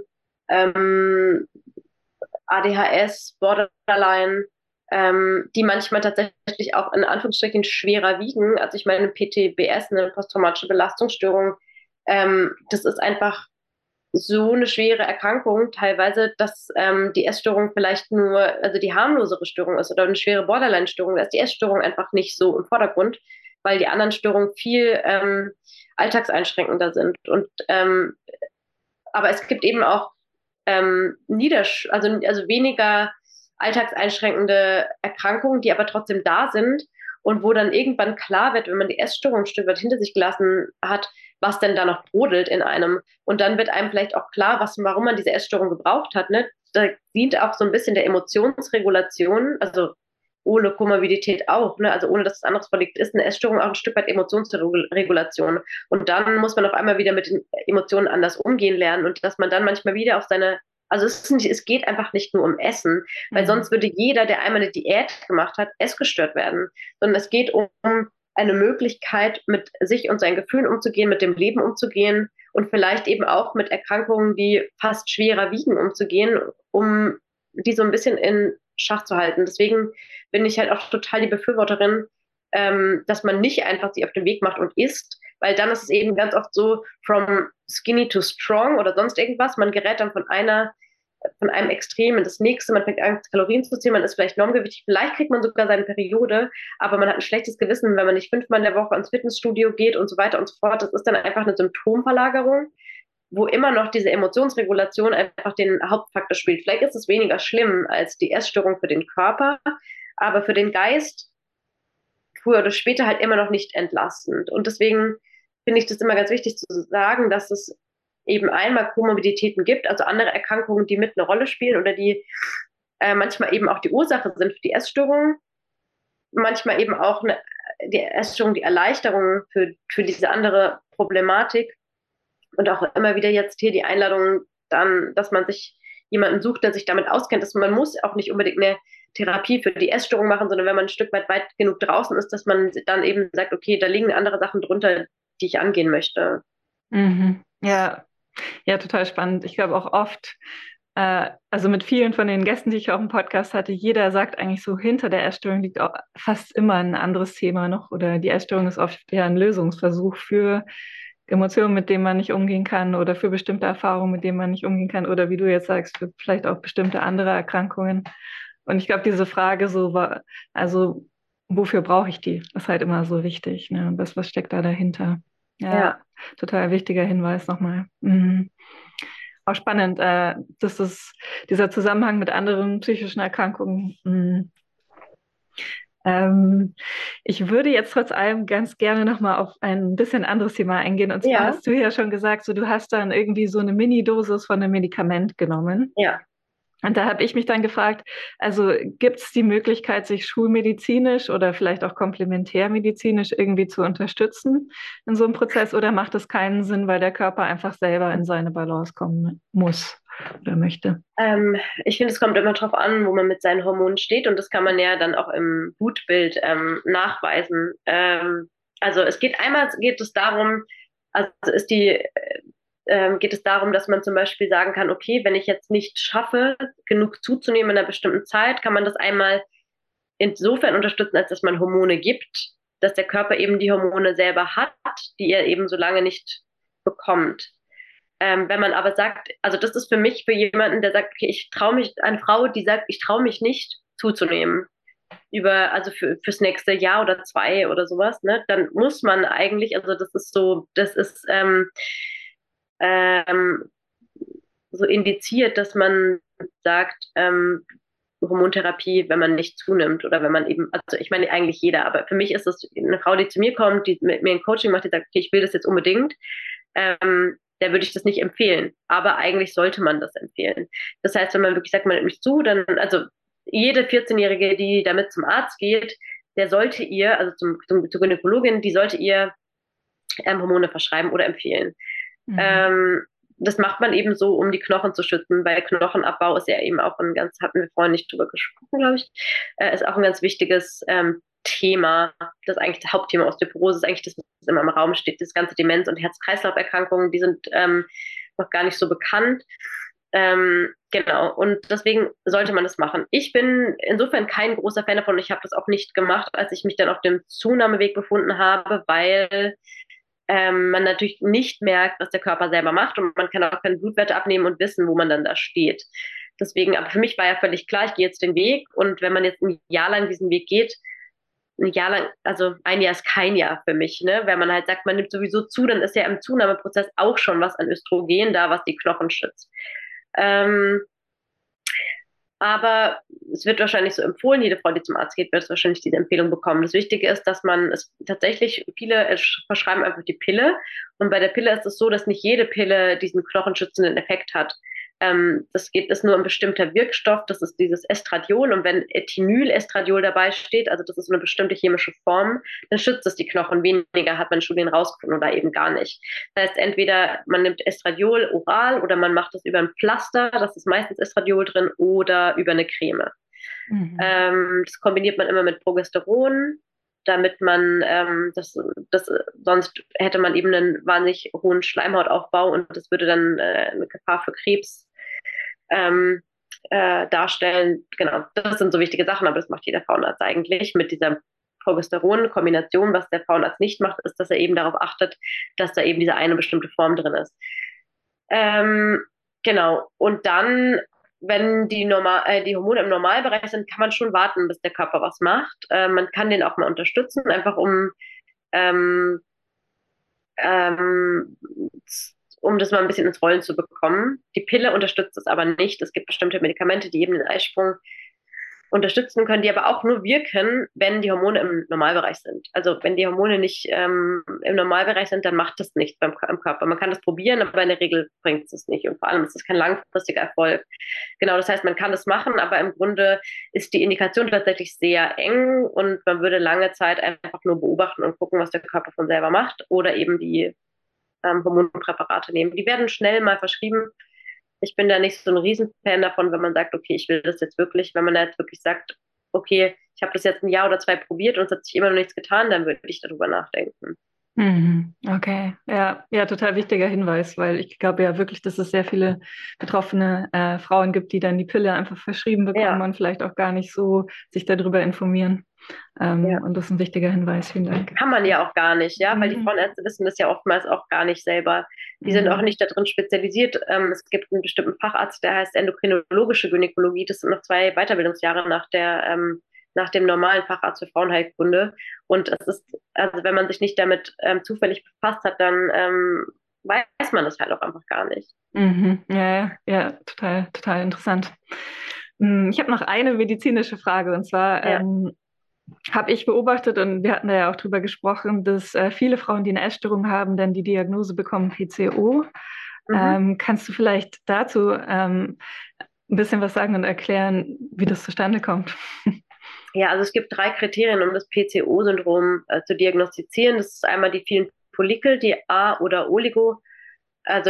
ähm, A D H S, Borderline, ähm, die manchmal tatsächlich auch in Anführungsstrichen schwerer wiegen. Also ich meine, P T B S, eine posttraumatische Belastungsstörung, ähm, das ist einfach so eine schwere Erkrankung teilweise, dass ähm, die Essstörung vielleicht nur, also die harmlosere Störung ist oder eine schwere Borderline-Störung, da ist die Essstörung einfach nicht so im Vordergrund, weil die anderen Störungen viel ähm, alltagseinschränkender sind. Und ähm, aber es gibt eben auch ähm, Niedersch also, also weniger alltagseinschränkende Erkrankungen, die aber trotzdem da sind und wo dann irgendwann klar wird, wenn man die Essstörung ein Stück weit hinter sich gelassen hat, was denn da noch brodelt in einem. Und dann wird einem vielleicht auch klar, was, warum man diese Essstörung gebraucht hat. Ne? Da dient auch so ein bisschen der Emotionsregulation, also ohne Komorbidität auch, ne? Also ohne dass es anderes vorliegt, ist eine Essstörung auch ein Stück weit Emotionsregulation. Und dann muss man auf einmal wieder mit den Emotionen anders umgehen lernen und dass man dann manchmal wieder auf seine, also es, ist nicht, es geht einfach nicht nur um Essen, weil Mhm. sonst würde jeder, der einmal eine Diät gemacht hat, essgestört werden, sondern es geht um eine Möglichkeit, mit sich und seinen Gefühlen umzugehen, mit dem Leben umzugehen und vielleicht eben auch mit Erkrankungen, die fast schwerer wiegen, umzugehen, um die so ein bisschen in Schach zu halten. Deswegen bin ich halt auch total die Befürworterin, ähm, dass man nicht einfach sich auf den Weg macht und isst, weil dann ist es eben ganz oft so, from skinny to strong oder sonst irgendwas. Man gerät dann von einer, von einem Extrem in das nächste, man fängt an, Kalorien zu zählen, man ist vielleicht normgewichtig, vielleicht kriegt man sogar seine Periode, aber man hat ein schlechtes Gewissen, wenn man nicht fünfmal in der Woche ins Fitnessstudio geht und so weiter und so fort. Das ist dann einfach eine Symptomverlagerung, wo immer noch diese Emotionsregulation einfach den Hauptfaktor spielt. Vielleicht ist es weniger schlimm als die Essstörung für den Körper, aber für den Geist früher oder später halt immer noch nicht entlastend. Und deswegen finde ich das immer ganz wichtig zu sagen, dass es eben einmal Komorbiditäten gibt, also andere Erkrankungen, die mit eine Rolle spielen oder die äh, manchmal eben auch die Ursache sind für die Essstörung, manchmal eben auch eine, die Essstörung die Erleichterung für, für diese andere Problematik und auch immer wieder jetzt hier die Einladung dann, dass man sich jemanden sucht, der sich damit auskennt. Dass man muss auch nicht unbedingt eine Therapie für die Essstörung machen, sondern wenn man ein Stück weit weit genug draußen ist, dass man dann eben sagt, okay, da liegen andere Sachen drunter, die ich angehen möchte. Mhm. Ja, ja, total spannend. Ich glaube auch oft, äh, also mit vielen von den Gästen, die ich auch im Podcast hatte, jeder sagt eigentlich so, hinter der Essstörung liegt auch fast immer ein anderes Thema noch oder die Essstörung ist oft eher ein Lösungsversuch für Emotionen, mit denen man nicht umgehen kann oder für bestimmte Erfahrungen, mit denen man nicht umgehen kann oder wie du jetzt sagst, für vielleicht auch bestimmte andere Erkrankungen. Und ich glaube, diese Frage so war, also wofür brauche ich die, ist halt immer so wichtig, ne? Und was, was steckt da dahinter? Ja, Ja, total wichtiger Hinweis nochmal. Mhm. Auch spannend, äh, dass es dieser Zusammenhang mit anderen psychischen Erkrankungen. Mh. Ähm, ich würde jetzt trotz allem ganz gerne nochmal auf ein bisschen anderes Thema eingehen. Und zwar ja, hast du ja schon gesagt, so du hast dann irgendwie so eine Mini-Dosis von einem Medikament genommen. ja. Und da habe ich mich dann gefragt, also gibt es die Möglichkeit, sich schulmedizinisch oder vielleicht auch komplementärmedizinisch irgendwie zu unterstützen in so einem Prozess oder macht es keinen Sinn, weil der Körper einfach selber in seine Balance kommen muss oder möchte? Ähm, Ich finde, es kommt immer darauf an, wo man mit seinen Hormonen steht und das kann man ja dann auch im Blutbild ähm, nachweisen. Ähm, also es geht einmal geht es darum, also ist die ähm, geht es darum, dass man zum Beispiel sagen kann, okay, wenn ich jetzt nicht schaffe, genug zuzunehmen in einer bestimmten Zeit, kann man das einmal insofern unterstützen, als dass man Hormone gibt, dass der Körper eben die Hormone selber hat, die er eben so lange nicht bekommt. Ähm, wenn man aber sagt, also das ist für mich, für jemanden, der sagt, okay, ich traue mich, eine Frau, die sagt, ich traue mich nicht zuzunehmen, über, also für, fürs nächste Jahr oder zwei oder sowas, ne, dann muss man eigentlich, also das ist so, das ist ähm, ähm, so indiziert, dass man sagt, ähm, Hormontherapie, wenn man nicht zunimmt oder wenn man eben, also ich meine eigentlich jeder, aber für mich ist es eine Frau, die zu mir kommt, die mit mir ein Coaching macht, die sagt, okay, ich will das jetzt unbedingt, ähm, der würde ich das nicht empfehlen. Aber eigentlich sollte man das empfehlen. Das heißt, wenn man wirklich sagt, man nimmt mich zu, dann, also jede vierzehn-Jährige, die damit zum Arzt geht, der sollte ihr, also zum, zum, zur Gynäkologin, die sollte ihr ähm, Hormone verschreiben oder empfehlen. Mhm. Ähm, Das macht man eben so, um die Knochen zu schützen, weil Knochenabbau ist ja eben auch ein ganz, hatten wir vorhin nicht drüber gesprochen, glaube ich, äh, ist auch ein ganz wichtiges ähm, Thema. Das ist eigentlich das Hauptthema Osteoporose, ist eigentlich das, was immer im Raum steht. Das ganze Demenz- und Herz-Kreislauf-Erkrankungen, die sind ähm, noch gar nicht so bekannt. Ähm, genau, und deswegen sollte man das machen. Ich bin insofern kein großer Fan davon. Ich habe das auch nicht gemacht, als ich mich dann auf dem Zunahmeweg befunden habe, weil ähm, man natürlich nicht merkt, was der Körper selber macht und man kann auch keine Blutwerte abnehmen und wissen, wo man dann da steht. Deswegen, aber für mich war ja völlig klar, ich gehe jetzt den Weg und wenn man jetzt ein Jahr lang diesen Weg geht, ein Jahr lang, also ein Jahr ist kein Jahr für mich, ne? Wenn man halt sagt, man nimmt sowieso zu, dann ist ja im Zunahmeprozess auch schon was an Östrogen da, was die Knochen schützt. Ähm, aber es wird wahrscheinlich so empfohlen, jede Frau, die zum Arzt geht, wird wahrscheinlich diese Empfehlung bekommen. Das Wichtige ist, dass man es tatsächlich, viele verschreiben einfach die Pille. Und bei der Pille ist es so, dass nicht jede Pille diesen knochenschützenden Effekt hat. Ähm, das geht, ist nur ein bestimmter Wirkstoff, das ist dieses Estradiol. Und wenn Ethinylestradiol dabei steht, also das ist eine bestimmte chemische Form, dann schützt es die Knochen weniger, hat man in Studien rausgefunden oder eben gar nicht. Das heißt, entweder man nimmt Estradiol oral oder man macht es über ein Pflaster, das ist meistens Estradiol drin, oder über eine Creme. Mhm. Ähm, das kombiniert man immer mit Progesteron, damit man ähm, das, das, sonst hätte man eben einen wahnsinnig hohen Schleimhautaufbau und das würde dann äh, eine Gefahr für Krebs ähm, äh, darstellen. Genau, das sind so wichtige Sachen, aber das macht jeder Frauenarzt eigentlich mit dieser Progesteron-Kombination. Was der Frauenarzt nicht macht, ist, dass er eben darauf achtet, dass da eben diese eine bestimmte Form drin ist. Ähm, genau. Und dann, wenn die, normal, äh, die Hormone im Normalbereich sind, kann man schon warten, bis der Körper was macht. Äh, man kann den auch mal unterstützen, einfach um, ähm, ähm, um das mal ein bisschen ins Rollen zu bekommen. Die Pille unterstützt es aber nicht. Es gibt bestimmte Medikamente, die eben den Eisprung unterstützen können, die aber auch nur wirken, wenn die Hormone im Normalbereich sind. Also wenn die Hormone nicht ähm, im Normalbereich sind, dann macht das nichts beim im Körper. Man kann das probieren, aber in der Regel bringt es es nicht. Und vor allem ist es kein langfristiger Erfolg. Genau, das heißt, man kann das machen, aber im Grunde ist die Indikation tatsächlich sehr eng und man würde lange Zeit einfach nur beobachten und gucken, was der Körper von selber macht oder eben die ähm, Hormonpräparate nehmen. Die werden schnell mal verschrieben. Ich bin da nicht so ein Riesenfan davon, wenn man sagt, okay, ich will das jetzt wirklich. Wenn man da jetzt wirklich sagt, okay, ich habe das jetzt ein Jahr oder zwei probiert und es hat sich immer noch nichts getan, dann würde ich darüber nachdenken. Mhm. Okay, ja, ja, total wichtiger Hinweis, weil ich glaube ja wirklich, dass es sehr viele betroffene äh, Frauen gibt, die dann die Pille einfach verschrieben bekommen Ja, und vielleicht auch gar nicht so sich darüber informieren. Ähm, ja. und das ist ein wichtiger Hinweis. Vielen Dank. Kann man ja auch gar nicht, ja, weil die Mhm. Frauenärzte wissen das ja oftmals auch gar nicht selber. Die sind auch Mhm. nicht darin spezialisiert. Ähm, es gibt einen bestimmten Facharzt, der heißt endokrinologische Gynäkologie. Das sind noch zwei Weiterbildungsjahre nach der, ähm, nach dem normalen Facharzt für Frauenheilkunde. Und es ist, also wenn man sich nicht damit ähm, zufällig befasst hat, dann ähm, weiß man das halt auch einfach gar nicht. Mhm. Ja, ja, ja, total, total interessant. Mm, Ich habe noch eine medizinische Frage und zwar Ja. ähm, habe ich beobachtet und wir hatten da ja auch drüber gesprochen, dass äh, viele Frauen, die eine Essstörung haben, dann die Diagnose bekommen P C O. Mhm. Ähm, kannst du vielleicht dazu ähm, ein bisschen was sagen und erklären, wie das zustande kommt? Ja, also es gibt drei Kriterien, um das P C O-Syndrom äh, zu diagnostizieren. Das ist einmal die vielen Follikel, die A- oder Oligo, also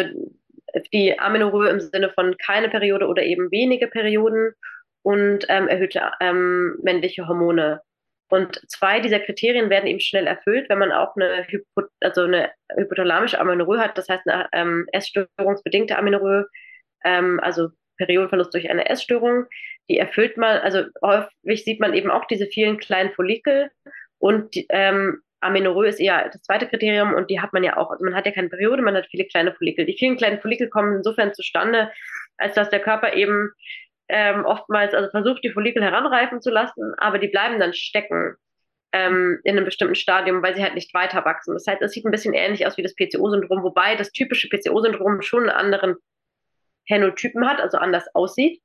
die Amenorrhoe im Sinne von keine Periode oder eben wenige Perioden und ähm, erhöhte ähm, männliche Hormone. Und zwei dieser Kriterien werden eben schnell erfüllt, wenn man auch eine, Hypo, also eine hypothalamische Amenorrhoe hat, das heißt eine ähm, essstörungsbedingte Amenorrhoe, ähm, also Periodenverlust durch eine Essstörung. Die erfüllt man, also häufig sieht man eben auch diese vielen kleinen Follikel und ähm, Amenorrhoe ist eher das zweite Kriterium und die hat man ja auch. Also man hat ja keine Periode, man hat viele kleine Follikel. Die vielen kleinen Follikel kommen insofern zustande, als dass der Körper eben ähm, oftmals also versucht, die Follikel heranreifen zu lassen, aber die bleiben dann stecken ähm, in einem bestimmten Stadium, weil sie halt nicht weiter wachsen. Das heißt, es sieht ein bisschen ähnlich aus wie das P C O-Syndrom, wobei das typische P C O-Syndrom schon einen anderen Phänotypen hat, also anders aussieht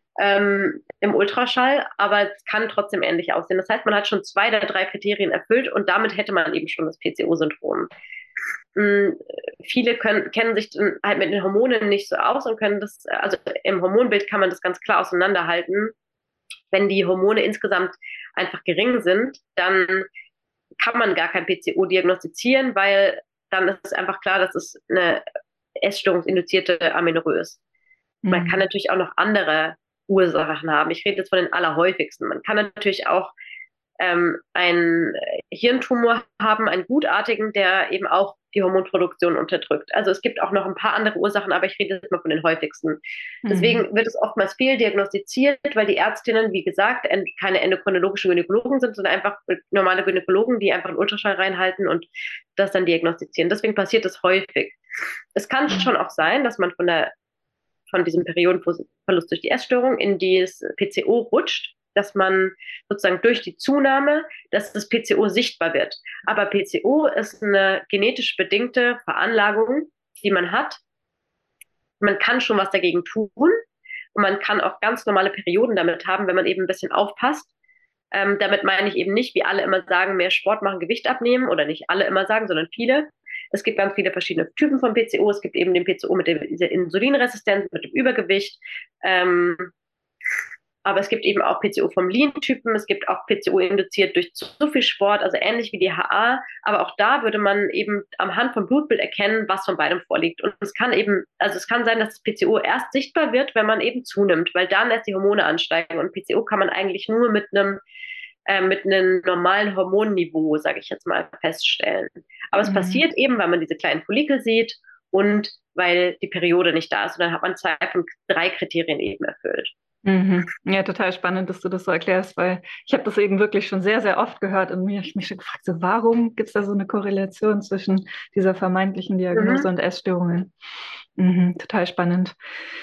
ähm, im Ultraschall, aber es kann trotzdem ähnlich aussehen. Das heißt, man hat schon zwei der drei Kriterien erfüllt und damit hätte man eben schon das P C O-Syndrom. Mhm. Viele können, kennen sich halt mit den Hormonen nicht so aus und können das, also im Hormonbild kann man das ganz klar auseinanderhalten. Wenn die Hormone insgesamt einfach gering sind, dann kann man gar kein P C O diagnostizieren, weil dann ist es einfach klar, dass es eine essstörungsinduzierte Amenorrhoe ist. Man kann Mhm. natürlich auch noch andere Ursachen haben. Ich rede jetzt von den allerhäufigsten. Man kann natürlich auch ähm, einen Hirntumor haben, einen gutartigen, der eben auch die Hormonproduktion unterdrückt. Also es gibt auch noch ein paar andere Ursachen, aber ich rede jetzt mal von den häufigsten. Mhm. Deswegen wird es oftmals fehldiagnostiziert, weil die Ärztinnen, wie gesagt, keine endokrinologischen Gynäkologen sind, sondern einfach normale Gynäkologen, die einfach einen Ultraschall reinhalten und das dann diagnostizieren. Deswegen passiert das häufig. Es kann schon auch sein, dass man von der von diesem Periodenverlust durch die Essstörung in das P C O rutscht, dass man sozusagen durch die Zunahme, dass das P C O sichtbar wird. Aber P C O ist eine genetisch bedingte Veranlagung, die man hat. Man kann schon was dagegen tun und man kann auch ganz normale Perioden damit haben, wenn man eben ein bisschen aufpasst. Ähm, damit meine ich eben nicht, wie alle immer sagen, mehr Sport machen, Gewicht abnehmen oder nicht alle immer sagen, sondern viele. Es gibt ganz viele verschiedene Typen von P C O. Es gibt eben den P C O mit der Insulinresistenz, mit dem Übergewicht. Ähm, aber es gibt eben auch P C O vom Lean-Typen. Es gibt auch P C O induziert durch zu viel Sport, also ähnlich wie die H A. Aber auch da würde man eben am Hand vom Blutbild erkennen, was von beidem vorliegt. Und es kann eben, also es kann sein, dass das P C O erst sichtbar wird, wenn man eben zunimmt, weil dann erst die Hormone ansteigen. Und P C O kann man eigentlich nur mit einem äh, mit einem normalen Hormonniveau, sage ich jetzt mal, feststellen. Aber es Mhm. passiert eben, weil man diese kleinen Follikel sieht und weil die Periode nicht da ist. Und dann hat man zwei von drei Kriterien eben erfüllt. Mhm. Ja, total spannend, dass du das so erklärst, weil ich habe das eben wirklich schon sehr, sehr oft gehört und mir ich mich schon gefragt, so, warum gibt es da so eine Korrelation zwischen dieser vermeintlichen Diagnose Mhm. und Essstörungen? Mhm. Total spannend.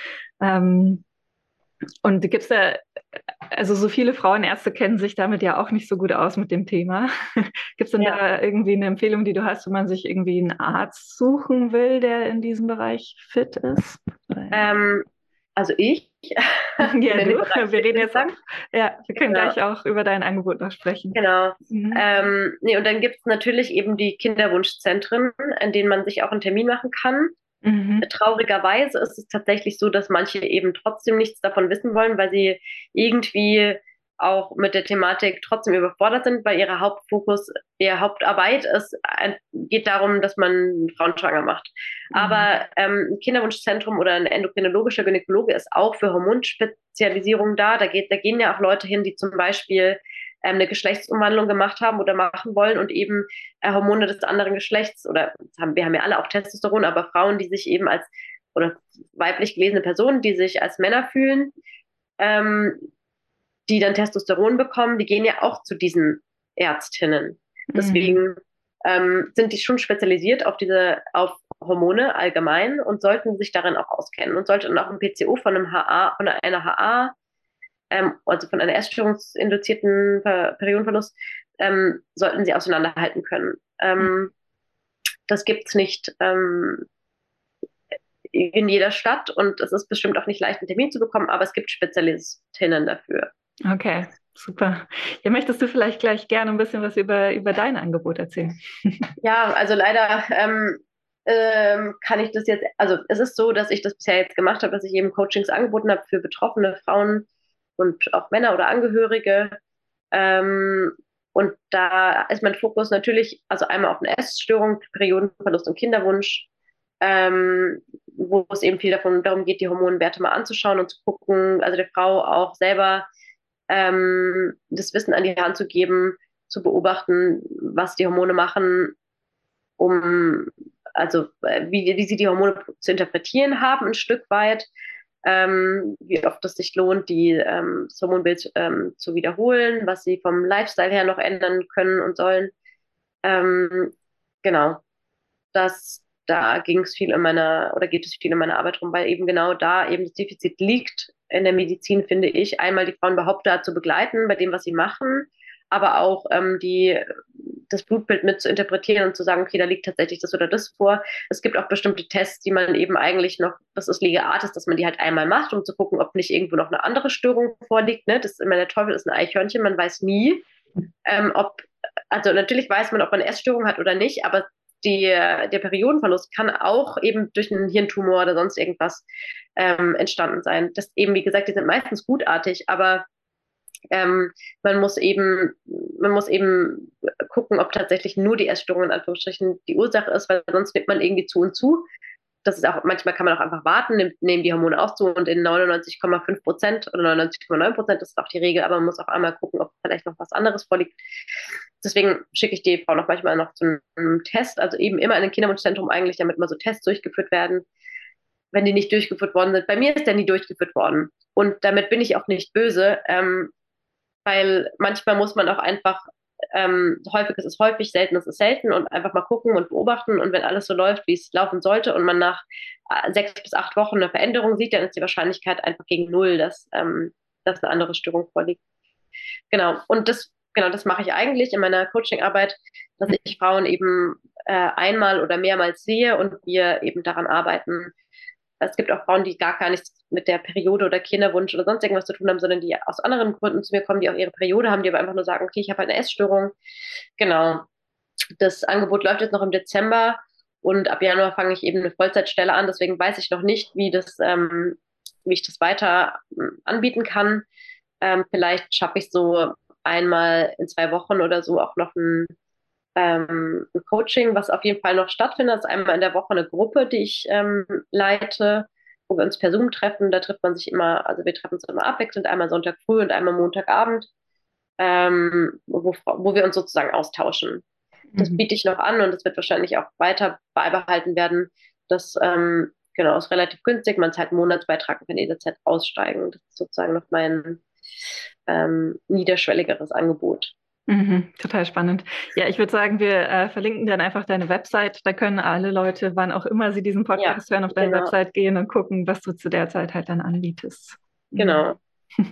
Ähm, und gibt es da, also so viele Frauenärzte kennen sich damit ja auch nicht so gut aus mit dem Thema. Gibt es denn Ja. da irgendwie eine Empfehlung, die du hast, wenn man sich irgendwie einen Arzt suchen will, der in diesem Bereich fit ist? Oder ja. Ähm, also ich Ja, bin in dem du. Bereich Wir fit, reden würde ich jetzt auch. sagen. Ja, wir können Genau. gleich auch über dein Angebot noch sprechen. Genau. Mhm. Ähm, nee, und dann gibt es natürlich eben die Kinderwunschzentren, in denen man sich auch einen Termin machen kann. Mhm. Traurigerweise ist es tatsächlich so, dass manche eben trotzdem nichts davon wissen wollen, weil sie irgendwie auch mit der Thematik trotzdem überfordert sind, weil ihre Hauptfokus, ihre Hauptarbeit ist, ein- geht darum, dass man Frauen schwanger macht. Mhm. Aber ähm, ein Kinderwunschzentrum oder ein endokrinologischer Gynäkologe ist auch für Hormonspezialisierung da. Da geht, da gehen ja auch Leute hin, die zum Beispiel ähm, eine Geschlechtsumwandlung gemacht haben oder machen wollen und eben äh, Hormone des anderen Geschlechts oder haben, wir haben ja alle auch Testosteron, aber Frauen, die sich eben als oder weiblich gelesene Personen, die sich als Männer fühlen, ähm, die dann Testosteron bekommen, die gehen ja auch zu diesen Ärztinnen. Mhm. Deswegen ähm, sind die schon spezialisiert auf diese, auf Hormone allgemein und sollten sich darin auch auskennen und sollten auch ein P C O von einem H A, von einer H A, ähm, also von einer essstörungsinduzierten per Periodenverlust, ähm, sollten sie auseinanderhalten können. Ähm, das gibt's nicht ähm, in jeder Stadt und es ist bestimmt auch nicht leicht, einen Termin zu bekommen, aber es gibt Spezialistinnen dafür. Okay, super. Ja, möchtest du vielleicht gleich gerne ein bisschen was über, über dein Angebot erzählen? Ja, also leider ähm, ähm, kann ich das jetzt, also es ist so, dass ich das bisher jetzt gemacht habe, dass ich eben Coachings angeboten habe für betroffene Frauen und auch Männer oder Angehörige. Ähm, und da ist mein Fokus natürlich, also einmal auf eine Essstörung, Periodenverlust und Kinderwunsch, ähm, wo es eben viel davon darum geht, die Hormonwerte mal anzuschauen und zu gucken, also der Frau auch selber ähm, das Wissen an die Hand zu geben, zu beobachten, was die Hormone machen, um also äh, wie, wie sie die Hormone zu interpretieren haben, ein Stück weit, ähm, wie oft es sich lohnt, die, ähm, das Hormonbild ähm, zu wiederholen, was sie vom Lifestyle her noch ändern können und sollen. Ähm, genau, das, da ging es viel in meiner, oder geht es viel in meiner Arbeit rum, weil eben genau da eben das Defizit liegt in der Medizin, finde ich, einmal die Frauen überhaupt da zu begleiten bei dem, was sie machen, aber auch ähm, die, das Blutbild mit zu interpretieren und zu sagen, okay, da liegt tatsächlich das oder das vor. Es gibt auch bestimmte Tests, die man eben eigentlich noch, das ist Lege Artis, dass man die halt einmal macht, um zu gucken, ob nicht irgendwo noch eine andere Störung vorliegt. Ne? Das ist immer der Teufel ist ein Eichhörnchen, man weiß nie, ähm, ob, also natürlich weiß man, ob man eine Essstörung hat oder nicht, aber die, der Periodenverlust kann auch eben durch einen Hirntumor oder sonst irgendwas ähm, entstanden sein. Das eben, wie gesagt, die sind meistens gutartig, aber ähm, man muss eben, man muss eben gucken, ob tatsächlich nur die Essstörung in Anführungsstrichen die Ursache ist, weil sonst nimmt man irgendwie zu und zu. Das ist auch, manchmal kann man auch einfach warten, nimmt, nehmen die Hormone auch zu und in neunundneunzig Komma fünf Prozent oder neunundneunzig Komma neun Prozent, das ist auch die Regel, aber man muss auch einmal gucken, ob vielleicht noch was anderes vorliegt. Deswegen schicke ich die Frau noch manchmal noch zu einem Test, also eben immer in ein Kinderwunschzentrum eigentlich, damit mal so Tests durchgeführt werden, wenn die nicht durchgeführt worden sind. Bei mir ist der nie durchgeführt worden. Und damit bin ich auch nicht böse, ähm, weil manchmal muss man auch einfach, ähm, häufig ist es häufig, selten ist es selten und einfach mal gucken und beobachten und wenn alles so läuft, wie es laufen sollte und man nach äh, sechs bis acht Wochen eine Veränderung sieht, dann ist die Wahrscheinlichkeit einfach gegen null, dass, ähm, dass eine andere Störung vorliegt. Genau, und das, genau, das mache ich eigentlich in meiner Coachingarbeit, dass ich Frauen eben äh, einmal oder mehrmals sehe und wir eben daran arbeiten. Es gibt auch Frauen, die gar, gar nichts mit der Periode oder Kinderwunsch oder sonst irgendwas zu tun haben, sondern die aus anderen Gründen zu mir kommen, die auch ihre Periode haben, die aber einfach nur sagen, okay, ich habe halt eine Essstörung. Genau. Das Angebot läuft jetzt noch im Dezember und ab Januar fange ich eben eine Vollzeitstelle an. Deswegen weiß ich noch nicht, wie das, ähm, wie ich das weiter ähm, anbieten kann. Ähm, vielleicht schaffe ich so einmal in zwei Wochen oder so auch noch ein, ähm, ein Coaching, was auf jeden Fall noch stattfindet. Das ist einmal in der Woche eine Gruppe, die ich ähm, leite, wo wir uns per Zoom treffen. Da trifft man sich immer, also wir treffen uns immer abwechselnd, einmal Sonntag früh und einmal Montagabend, ähm, wo, wo wir uns sozusagen austauschen. Das Mhm. biete ich noch an und das wird wahrscheinlich auch weiter beibehalten werden. Das ähm, genau ist relativ günstig. Man zahlt einen Monatsbeitrag und kann jederzeit aussteigen. Das ist sozusagen noch mein ähm, niederschwelligeres Angebot. Mhm, total spannend. Ja, ich würde sagen, wir äh, verlinken dann einfach deine Website. Da können alle Leute, wann auch immer sie diesen Ja, Podcast hören, auf deine genau, Website gehen und gucken, was du zu der Zeit halt dann anbietest. Mhm. genau.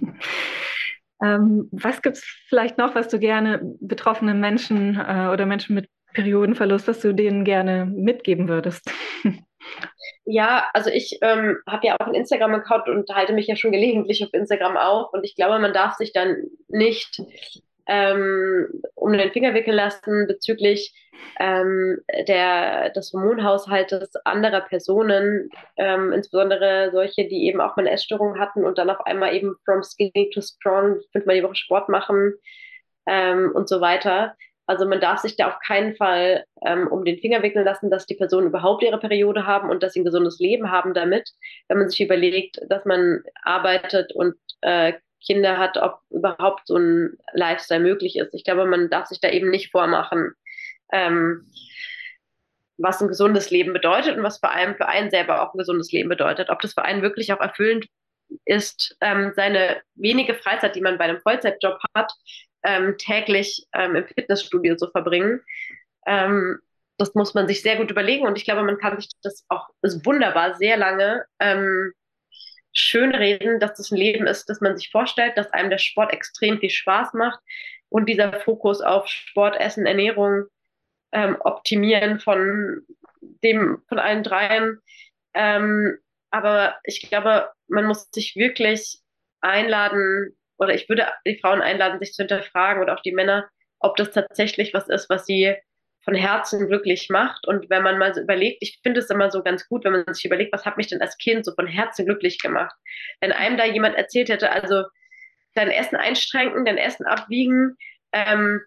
Ähm, was gibt es vielleicht noch, was du gerne betroffenen Menschen äh, oder Menschen mit Periodenverlust, was du denen gerne mitgeben würdest? Ja, also ich ähm, habe ja auch einen Instagram-Account und halte mich ja schon gelegentlich auf Instagram auf. Und ich glaube, man darf sich dann nicht ähm, um den Finger wickeln lassen bezüglich ähm, der, des Hormonhaushaltes anderer Personen, ähm, insbesondere solche, die eben auch mal eine Essstörung hatten und dann auf einmal eben from skinny to strong fünfmal die Woche Sport machen ähm, und so weiter. Also man darf sich da auf keinen Fall ähm, um den Finger wickeln lassen, dass die Personen überhaupt ihre Periode haben und dass sie ein gesundes Leben haben damit. Wenn man sich überlegt, dass man arbeitet und äh, Kinder hat, ob überhaupt so ein Lifestyle möglich ist. Ich glaube, man darf sich da eben nicht vormachen, ähm, was ein gesundes Leben bedeutet und was vor allem für einen selber auch ein gesundes Leben bedeutet. Ob das für einen wirklich auch erfüllend ist, ähm, seine wenige Freizeit, die man bei einem Vollzeitjob hat, ähm, täglich ähm, im Fitnessstudio zu verbringen. Ähm, das muss man sich sehr gut überlegen und ich glaube, man kann sich das auch ist wunderbar sehr lange ähm, schön reden, dass das ein Leben ist, das man sich vorstellt, dass einem der Sport extrem viel Spaß macht und dieser Fokus auf Sport, Essen, Ernährung, ähm, Optimieren von dem, von allen dreien. Ähm, aber ich glaube, man muss sich wirklich einladen, oder ich würde die Frauen einladen, sich zu hinterfragen oder auch die Männer, ob das tatsächlich was ist, was sie von Herzen glücklich macht. Und wenn man mal so überlegt, ich finde es immer so ganz gut, wenn man sich überlegt, was hat mich denn als Kind so von Herzen glücklich gemacht? Wenn einem da jemand erzählt hätte, also dein Essen einschränken, dein Essen abwiegen, ähm,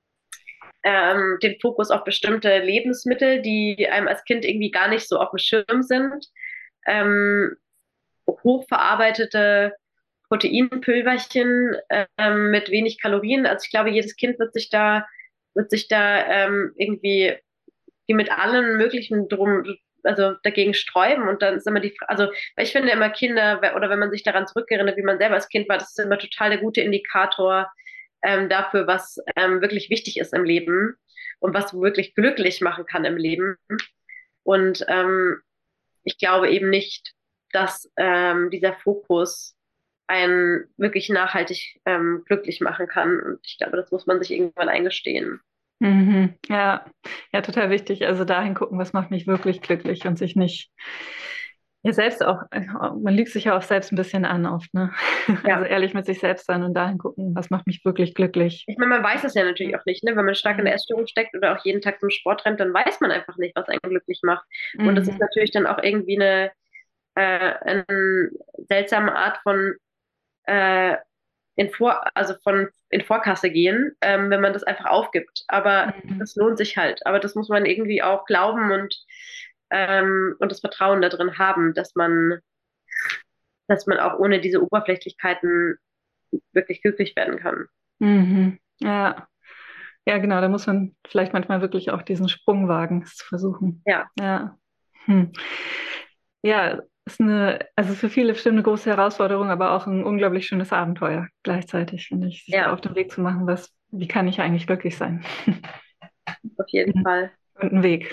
ähm, den Fokus auf bestimmte Lebensmittel, die einem als Kind irgendwie gar nicht so auf dem Schirm sind, ähm, hochverarbeitete Proteinpülverchen ähm, mit wenig Kalorien. Also ich glaube, jedes Kind wird sich da, wird sich da ähm, irgendwie wie mit allen möglichen drum, also dagegen sträuben. Und dann ist immer die, also weil ich finde immer Kinder, oder wenn man sich daran zurückerinnert, wie man selber als Kind war, das ist immer total der gute Indikator ähm, dafür, was ähm, wirklich wichtig ist im Leben und was wirklich glücklich machen kann im Leben. Und ähm, ich glaube eben nicht, dass ähm, dieser Fokus einen wirklich nachhaltig ähm, glücklich machen kann. Und ich glaube, das muss man sich irgendwann eingestehen. Mhm. Ja, ja, total wichtig. Also dahin gucken, was macht mich wirklich glücklich und sich nicht, ja, selbst auch, man lügt sich ja auch selbst ein bisschen an oft, ne? Also Ja. ehrlich mit sich selbst sein und dahin gucken, was macht mich wirklich glücklich. Ich meine, man weiß es ja natürlich auch nicht, ne? Wenn man stark in der Mhm. Essstörung steckt oder auch jeden Tag zum Sport rennt, dann weiß man einfach nicht, was einen glücklich macht. Und das ist Mhm. natürlich dann auch irgendwie eine, äh, eine seltsame Art von äh, in Vor, also von in Vorkasse gehen, ähm, wenn man das einfach aufgibt. Aber Mhm. das lohnt sich halt. Aber das muss man irgendwie auch glauben und ähm, und das Vertrauen da drin haben, dass man, dass man auch ohne diese Oberflächlichkeiten wirklich glücklich werden kann. Mhm. Ja. Ja, genau, da muss man vielleicht manchmal wirklich auch diesen Sprung wagen, es zu versuchen. Ja, Ja. Hm. Ja, ist eine, also für viele bestimmt eine große Herausforderung, aber auch ein unglaublich schönes Abenteuer gleichzeitig, finde ich, sich da ja, auf den Weg zu machen, was, wie kann ich eigentlich glücklich sein? auf jeden Mhm. Fall. Und ein Weg.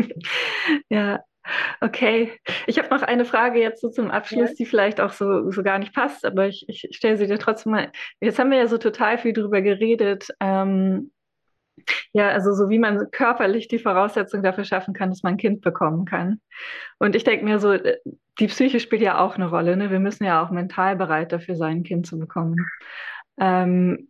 Ja, okay. Ich habe noch eine Frage jetzt so zum Ja. Abschluss, die vielleicht auch so, so gar nicht passt, aber ich, ich stelle sie dir trotzdem mal. Jetzt haben wir ja so total viel drüber geredet. Ähm, ja, also so wie man körperlich die Voraussetzung dafür schaffen kann, dass man ein Kind bekommen kann. Und ich denke mir so, äh, die Psyche spielt ja auch eine Rolle, ne? Wir müssen ja auch mental bereit dafür sein, ein Kind zu bekommen. Ähm,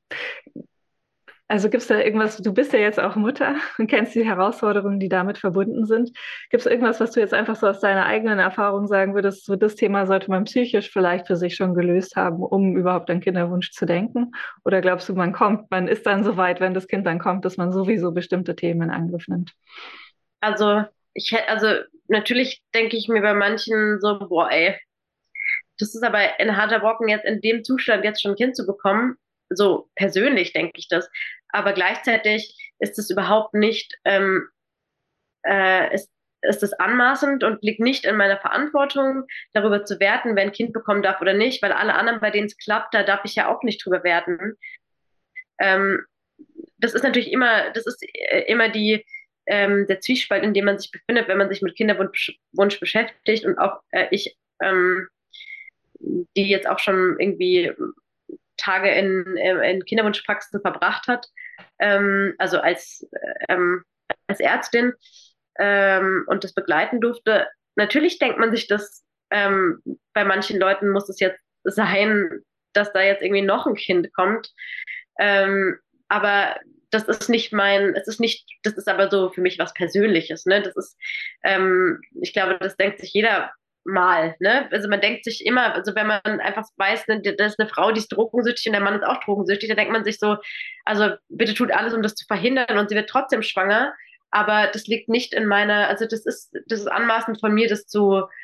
also gibt es da irgendwas, du bist ja jetzt auch Mutter und kennst die Herausforderungen, die damit verbunden sind. Gibt es irgendwas, was du jetzt einfach so aus deiner eigenen Erfahrung sagen würdest, so das Thema sollte man psychisch vielleicht für sich schon gelöst haben, um überhaupt an Kinderwunsch zu denken? Oder glaubst du, man kommt, man ist dann so weit, wenn das Kind dann kommt, dass man sowieso bestimmte Themen in Angriff nimmt? Also ich hätte, also natürlich denke ich mir bei manchen so, boah, ey, das ist aber ein harter Brocken, jetzt in dem Zustand jetzt schon ein Kind zu bekommen. So persönlich denke ich das. Aber gleichzeitig ist es überhaupt nicht, ähm, äh, ist, ist es anmaßend und liegt nicht in meiner Verantwortung, darüber zu werten, wer ein Kind bekommen darf oder nicht, weil alle anderen, bei denen es klappt, da darf ich ja auch nicht drüber werten. Ähm, das ist natürlich immer, das ist äh, immer die, ähm, der Zwiespalt, in dem man sich befindet, wenn man sich mit Kinderwunsch Wunsch beschäftigt und auch äh, ich, ähm, die jetzt auch schon irgendwie Tage in, in Kinderwunschpraxen verbracht hat, ähm, also als, ähm, als Ärztin ähm, und das begleiten durfte. Natürlich denkt man sich, dass ähm, bei manchen Leuten muss es jetzt sein, dass da jetzt irgendwie noch ein Kind kommt. Ähm, aber das ist nicht mein, es ist nicht, das ist aber so für mich was Persönliches, ne? Das ist, ähm, ich glaube, das denkt sich jeder mal, ne? Also man denkt sich immer, also wenn man einfach weiß, ne, das ist eine Frau, die ist drogensüchtig und der Mann ist auch drogensüchtig, dann denkt man sich so, also bitte tut alles, um das zu verhindern und sie wird trotzdem schwanger, aber das liegt nicht in meiner, also das ist, das ist anmaßend von mir, das zu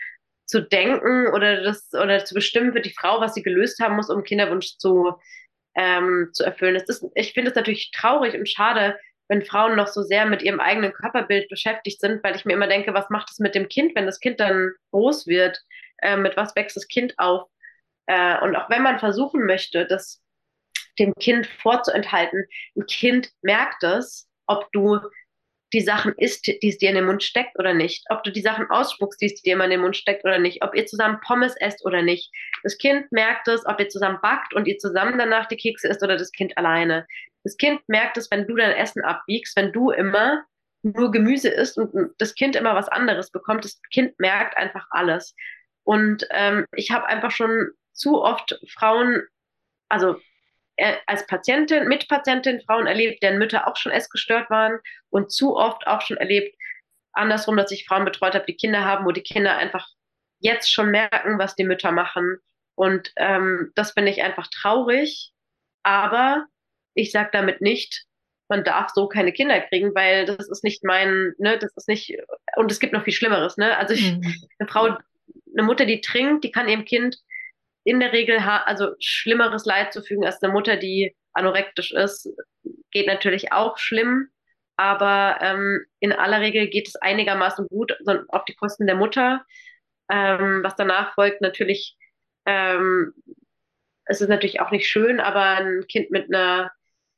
zu denken oder das oder zu bestimmen für die Frau, was sie gelöst haben muss, um Kinderwunsch zu, ähm, zu erfüllen. Das ist, ich finde es natürlich traurig und schade, wenn Frauen noch so sehr mit ihrem eigenen Körperbild beschäftigt sind, weil ich mir immer denke, was macht es mit dem Kind, wenn das Kind dann groß wird? Äh, mit was wächst das Kind auf? Äh, und auch wenn man versuchen möchte, das dem Kind vorzuenthalten, ein Kind merkt es, ob du die Sachen isst, die es dir in den Mund steckt oder nicht, ob du die Sachen ausspuckst, die es dir immer in den Mund steckt oder nicht, ob ihr zusammen Pommes esst oder nicht. Das Kind merkt es, ob ihr zusammen backt und ihr zusammen danach die Kekse isst oder das Kind alleine. Das Kind merkt es, wenn du dein Essen abwiegst, wenn du immer nur Gemüse isst und das Kind immer was anderes bekommt. Das Kind merkt einfach alles. Und ähm, ich habe einfach schon zu oft Frauen, also als Patientin, Mitpatientin Frauen erlebt, deren Mütter auch schon essgestört waren und zu oft auch schon erlebt, andersrum, dass ich Frauen betreut habe, die Kinder haben, wo die Kinder einfach jetzt schon merken, was die Mütter machen. Und ähm, das finde ich einfach traurig. Aber ich sage damit nicht, man darf so keine Kinder kriegen, weil das ist nicht mein, ne, das ist nicht, und es gibt noch viel Schlimmeres, ne? Also ich, Mhm. eine Frau, eine Mutter, die trinkt, die kann ihrem Kind in der Regel also schlimmeres Leid zufügen als eine Mutter, die anorektisch ist. Geht natürlich auch schlimm, aber ähm, in aller Regel geht es einigermaßen gut, also auf die Kosten der Mutter. Ähm, was danach folgt, natürlich, ähm, es ist natürlich auch nicht schön, aber ein Kind mit einer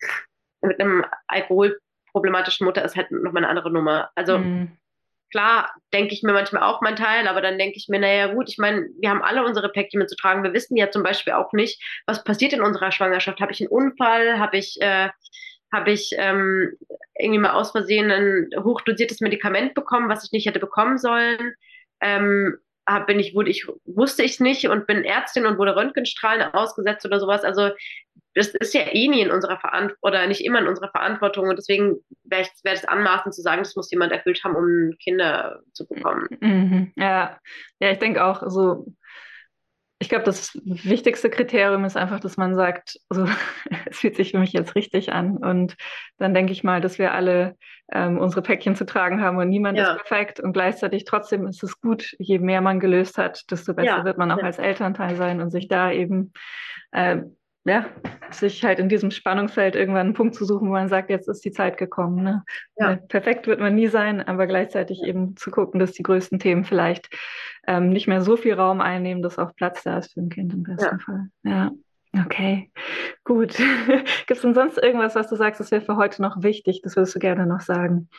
mit einem alkoholproblematischen Mutter ist halt nochmal eine andere Nummer. Also Mhm. klar, denke ich mir manchmal auch mein Teil, aber dann denke ich mir, naja gut, ich meine, wir haben alle unsere Päckchen mitzutragen. Wir wissen ja zum Beispiel auch nicht, was passiert in unserer Schwangerschaft. Habe ich einen Unfall? Habe ich, äh, habe ich ähm, irgendwie mal aus Versehen ein hochdosiertes Medikament bekommen, was ich nicht hätte bekommen sollen? Ähm, hab, bin ich, wurde ich, wusste ich es nicht und bin Ärztin und wurde Röntgenstrahlen ausgesetzt oder sowas. Also das ist ja eh nie in unserer Verantwortung oder nicht immer in unserer Verantwortung und deswegen wäre es wär anmaßend zu sagen, das muss jemand erfüllt haben, um Kinder zu bekommen. Mhm. Ja, ja, ich denke auch, so, ich glaube, das wichtigste Kriterium ist einfach, dass man sagt, so, es fühlt sich für mich jetzt richtig an. Und dann denke ich mal, dass wir alle ähm, unsere Päckchen zu tragen haben und niemand Ja. ist perfekt. Und gleichzeitig trotzdem ist es gut, je mehr man gelöst hat, desto besser Ja. wird man auch Ja. als Elternteil sein und sich da eben äh, ja, sich halt in diesem Spannungsfeld irgendwann einen Punkt zu suchen, wo man sagt, jetzt ist die Zeit gekommen. Ne? Ja. Perfekt wird man nie sein, aber gleichzeitig eben zu gucken, dass die größten Themen vielleicht ähm, nicht mehr so viel Raum einnehmen, dass auch Platz da ist für ein Kind im besten Ja. Fall. Ja, okay, gut. Gibt es denn sonst irgendwas, was du sagst, das wäre für heute noch wichtig? Das würdest du gerne noch sagen?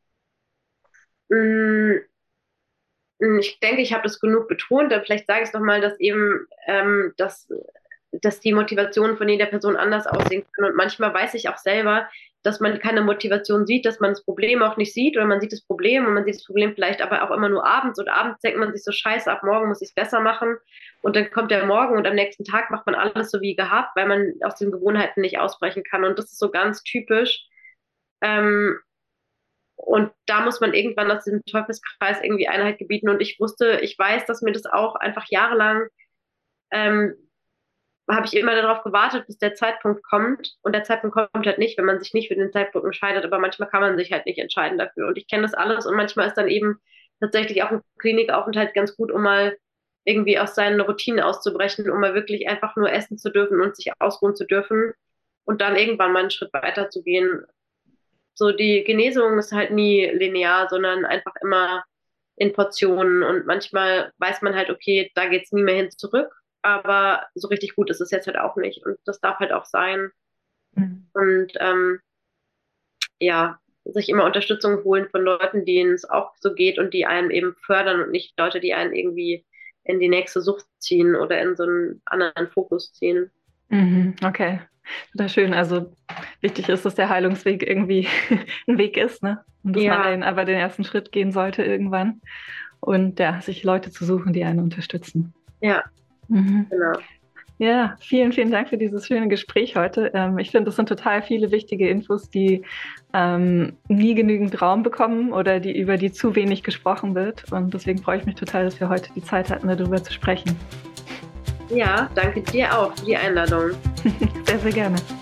Mm, Ich denke, ich habe das genug betont, aber vielleicht sage ich es nochmal, dass eben, ähm, dass, dass die Motivation von jeder Person anders aussehen kann. Und manchmal weiß ich auch selber, dass man keine Motivation sieht, dass man das Problem auch nicht sieht oder man sieht das Problem und man sieht das Problem vielleicht aber auch immer nur abends und abends denkt man sich so, scheiße, ab morgen muss ich es besser machen und dann kommt der Morgen und am nächsten Tag macht man alles so wie gehabt, weil man aus den Gewohnheiten nicht ausbrechen kann und das ist so ganz typisch. Ähm, und da muss man irgendwann aus diesem Teufelskreis irgendwie Einheit gebieten. Und ich wusste, ich weiß, dass mir das auch einfach jahrelang, ähm, habe ich immer darauf gewartet, bis der Zeitpunkt kommt. Und der Zeitpunkt kommt halt nicht, wenn man sich nicht für den Zeitpunkt entscheidet. Aber manchmal kann man sich halt nicht entscheiden dafür. Und ich kenne das alles. Und manchmal ist dann eben tatsächlich auch ein Klinikaufenthalt ganz gut, um mal irgendwie aus seinen Routinen auszubrechen, um mal wirklich einfach nur essen zu dürfen und sich ausruhen zu dürfen. Und dann irgendwann mal einen Schritt weiter zu gehen. So, die Genesung ist halt nie linear, sondern einfach immer in Portionen. Und manchmal weiß man halt, okay, da geht's nie mehr hin zurück. Aber so richtig gut ist es jetzt halt auch nicht. Und das darf halt auch sein. Mhm. Und ähm, ja, sich immer Unterstützung holen von Leuten, denen es auch so geht und die einen eben fördern und nicht Leute, die einen irgendwie in die nächste Sucht ziehen oder in so einen anderen Fokus ziehen. Mhm. Okay, total schön. Also wichtig ist, dass der Heilungsweg irgendwie ein Weg ist, ne? Und dass man Ja, dann aber den ersten Schritt gehen sollte irgendwann. Und ja, sich Leute zu suchen, die einen unterstützen. ja, Mhm. genau. Ja, vielen, vielen Dank für dieses schöne Gespräch heute. Ähm, ich finde, das sind total viele wichtige Infos, die ähm, nie genügend Raum bekommen oder die, über die zu wenig gesprochen wird. Und deswegen freue ich mich total, dass wir heute die Zeit hatten, darüber zu sprechen. Ja, danke dir auch für die Einladung. Sehr, sehr gerne.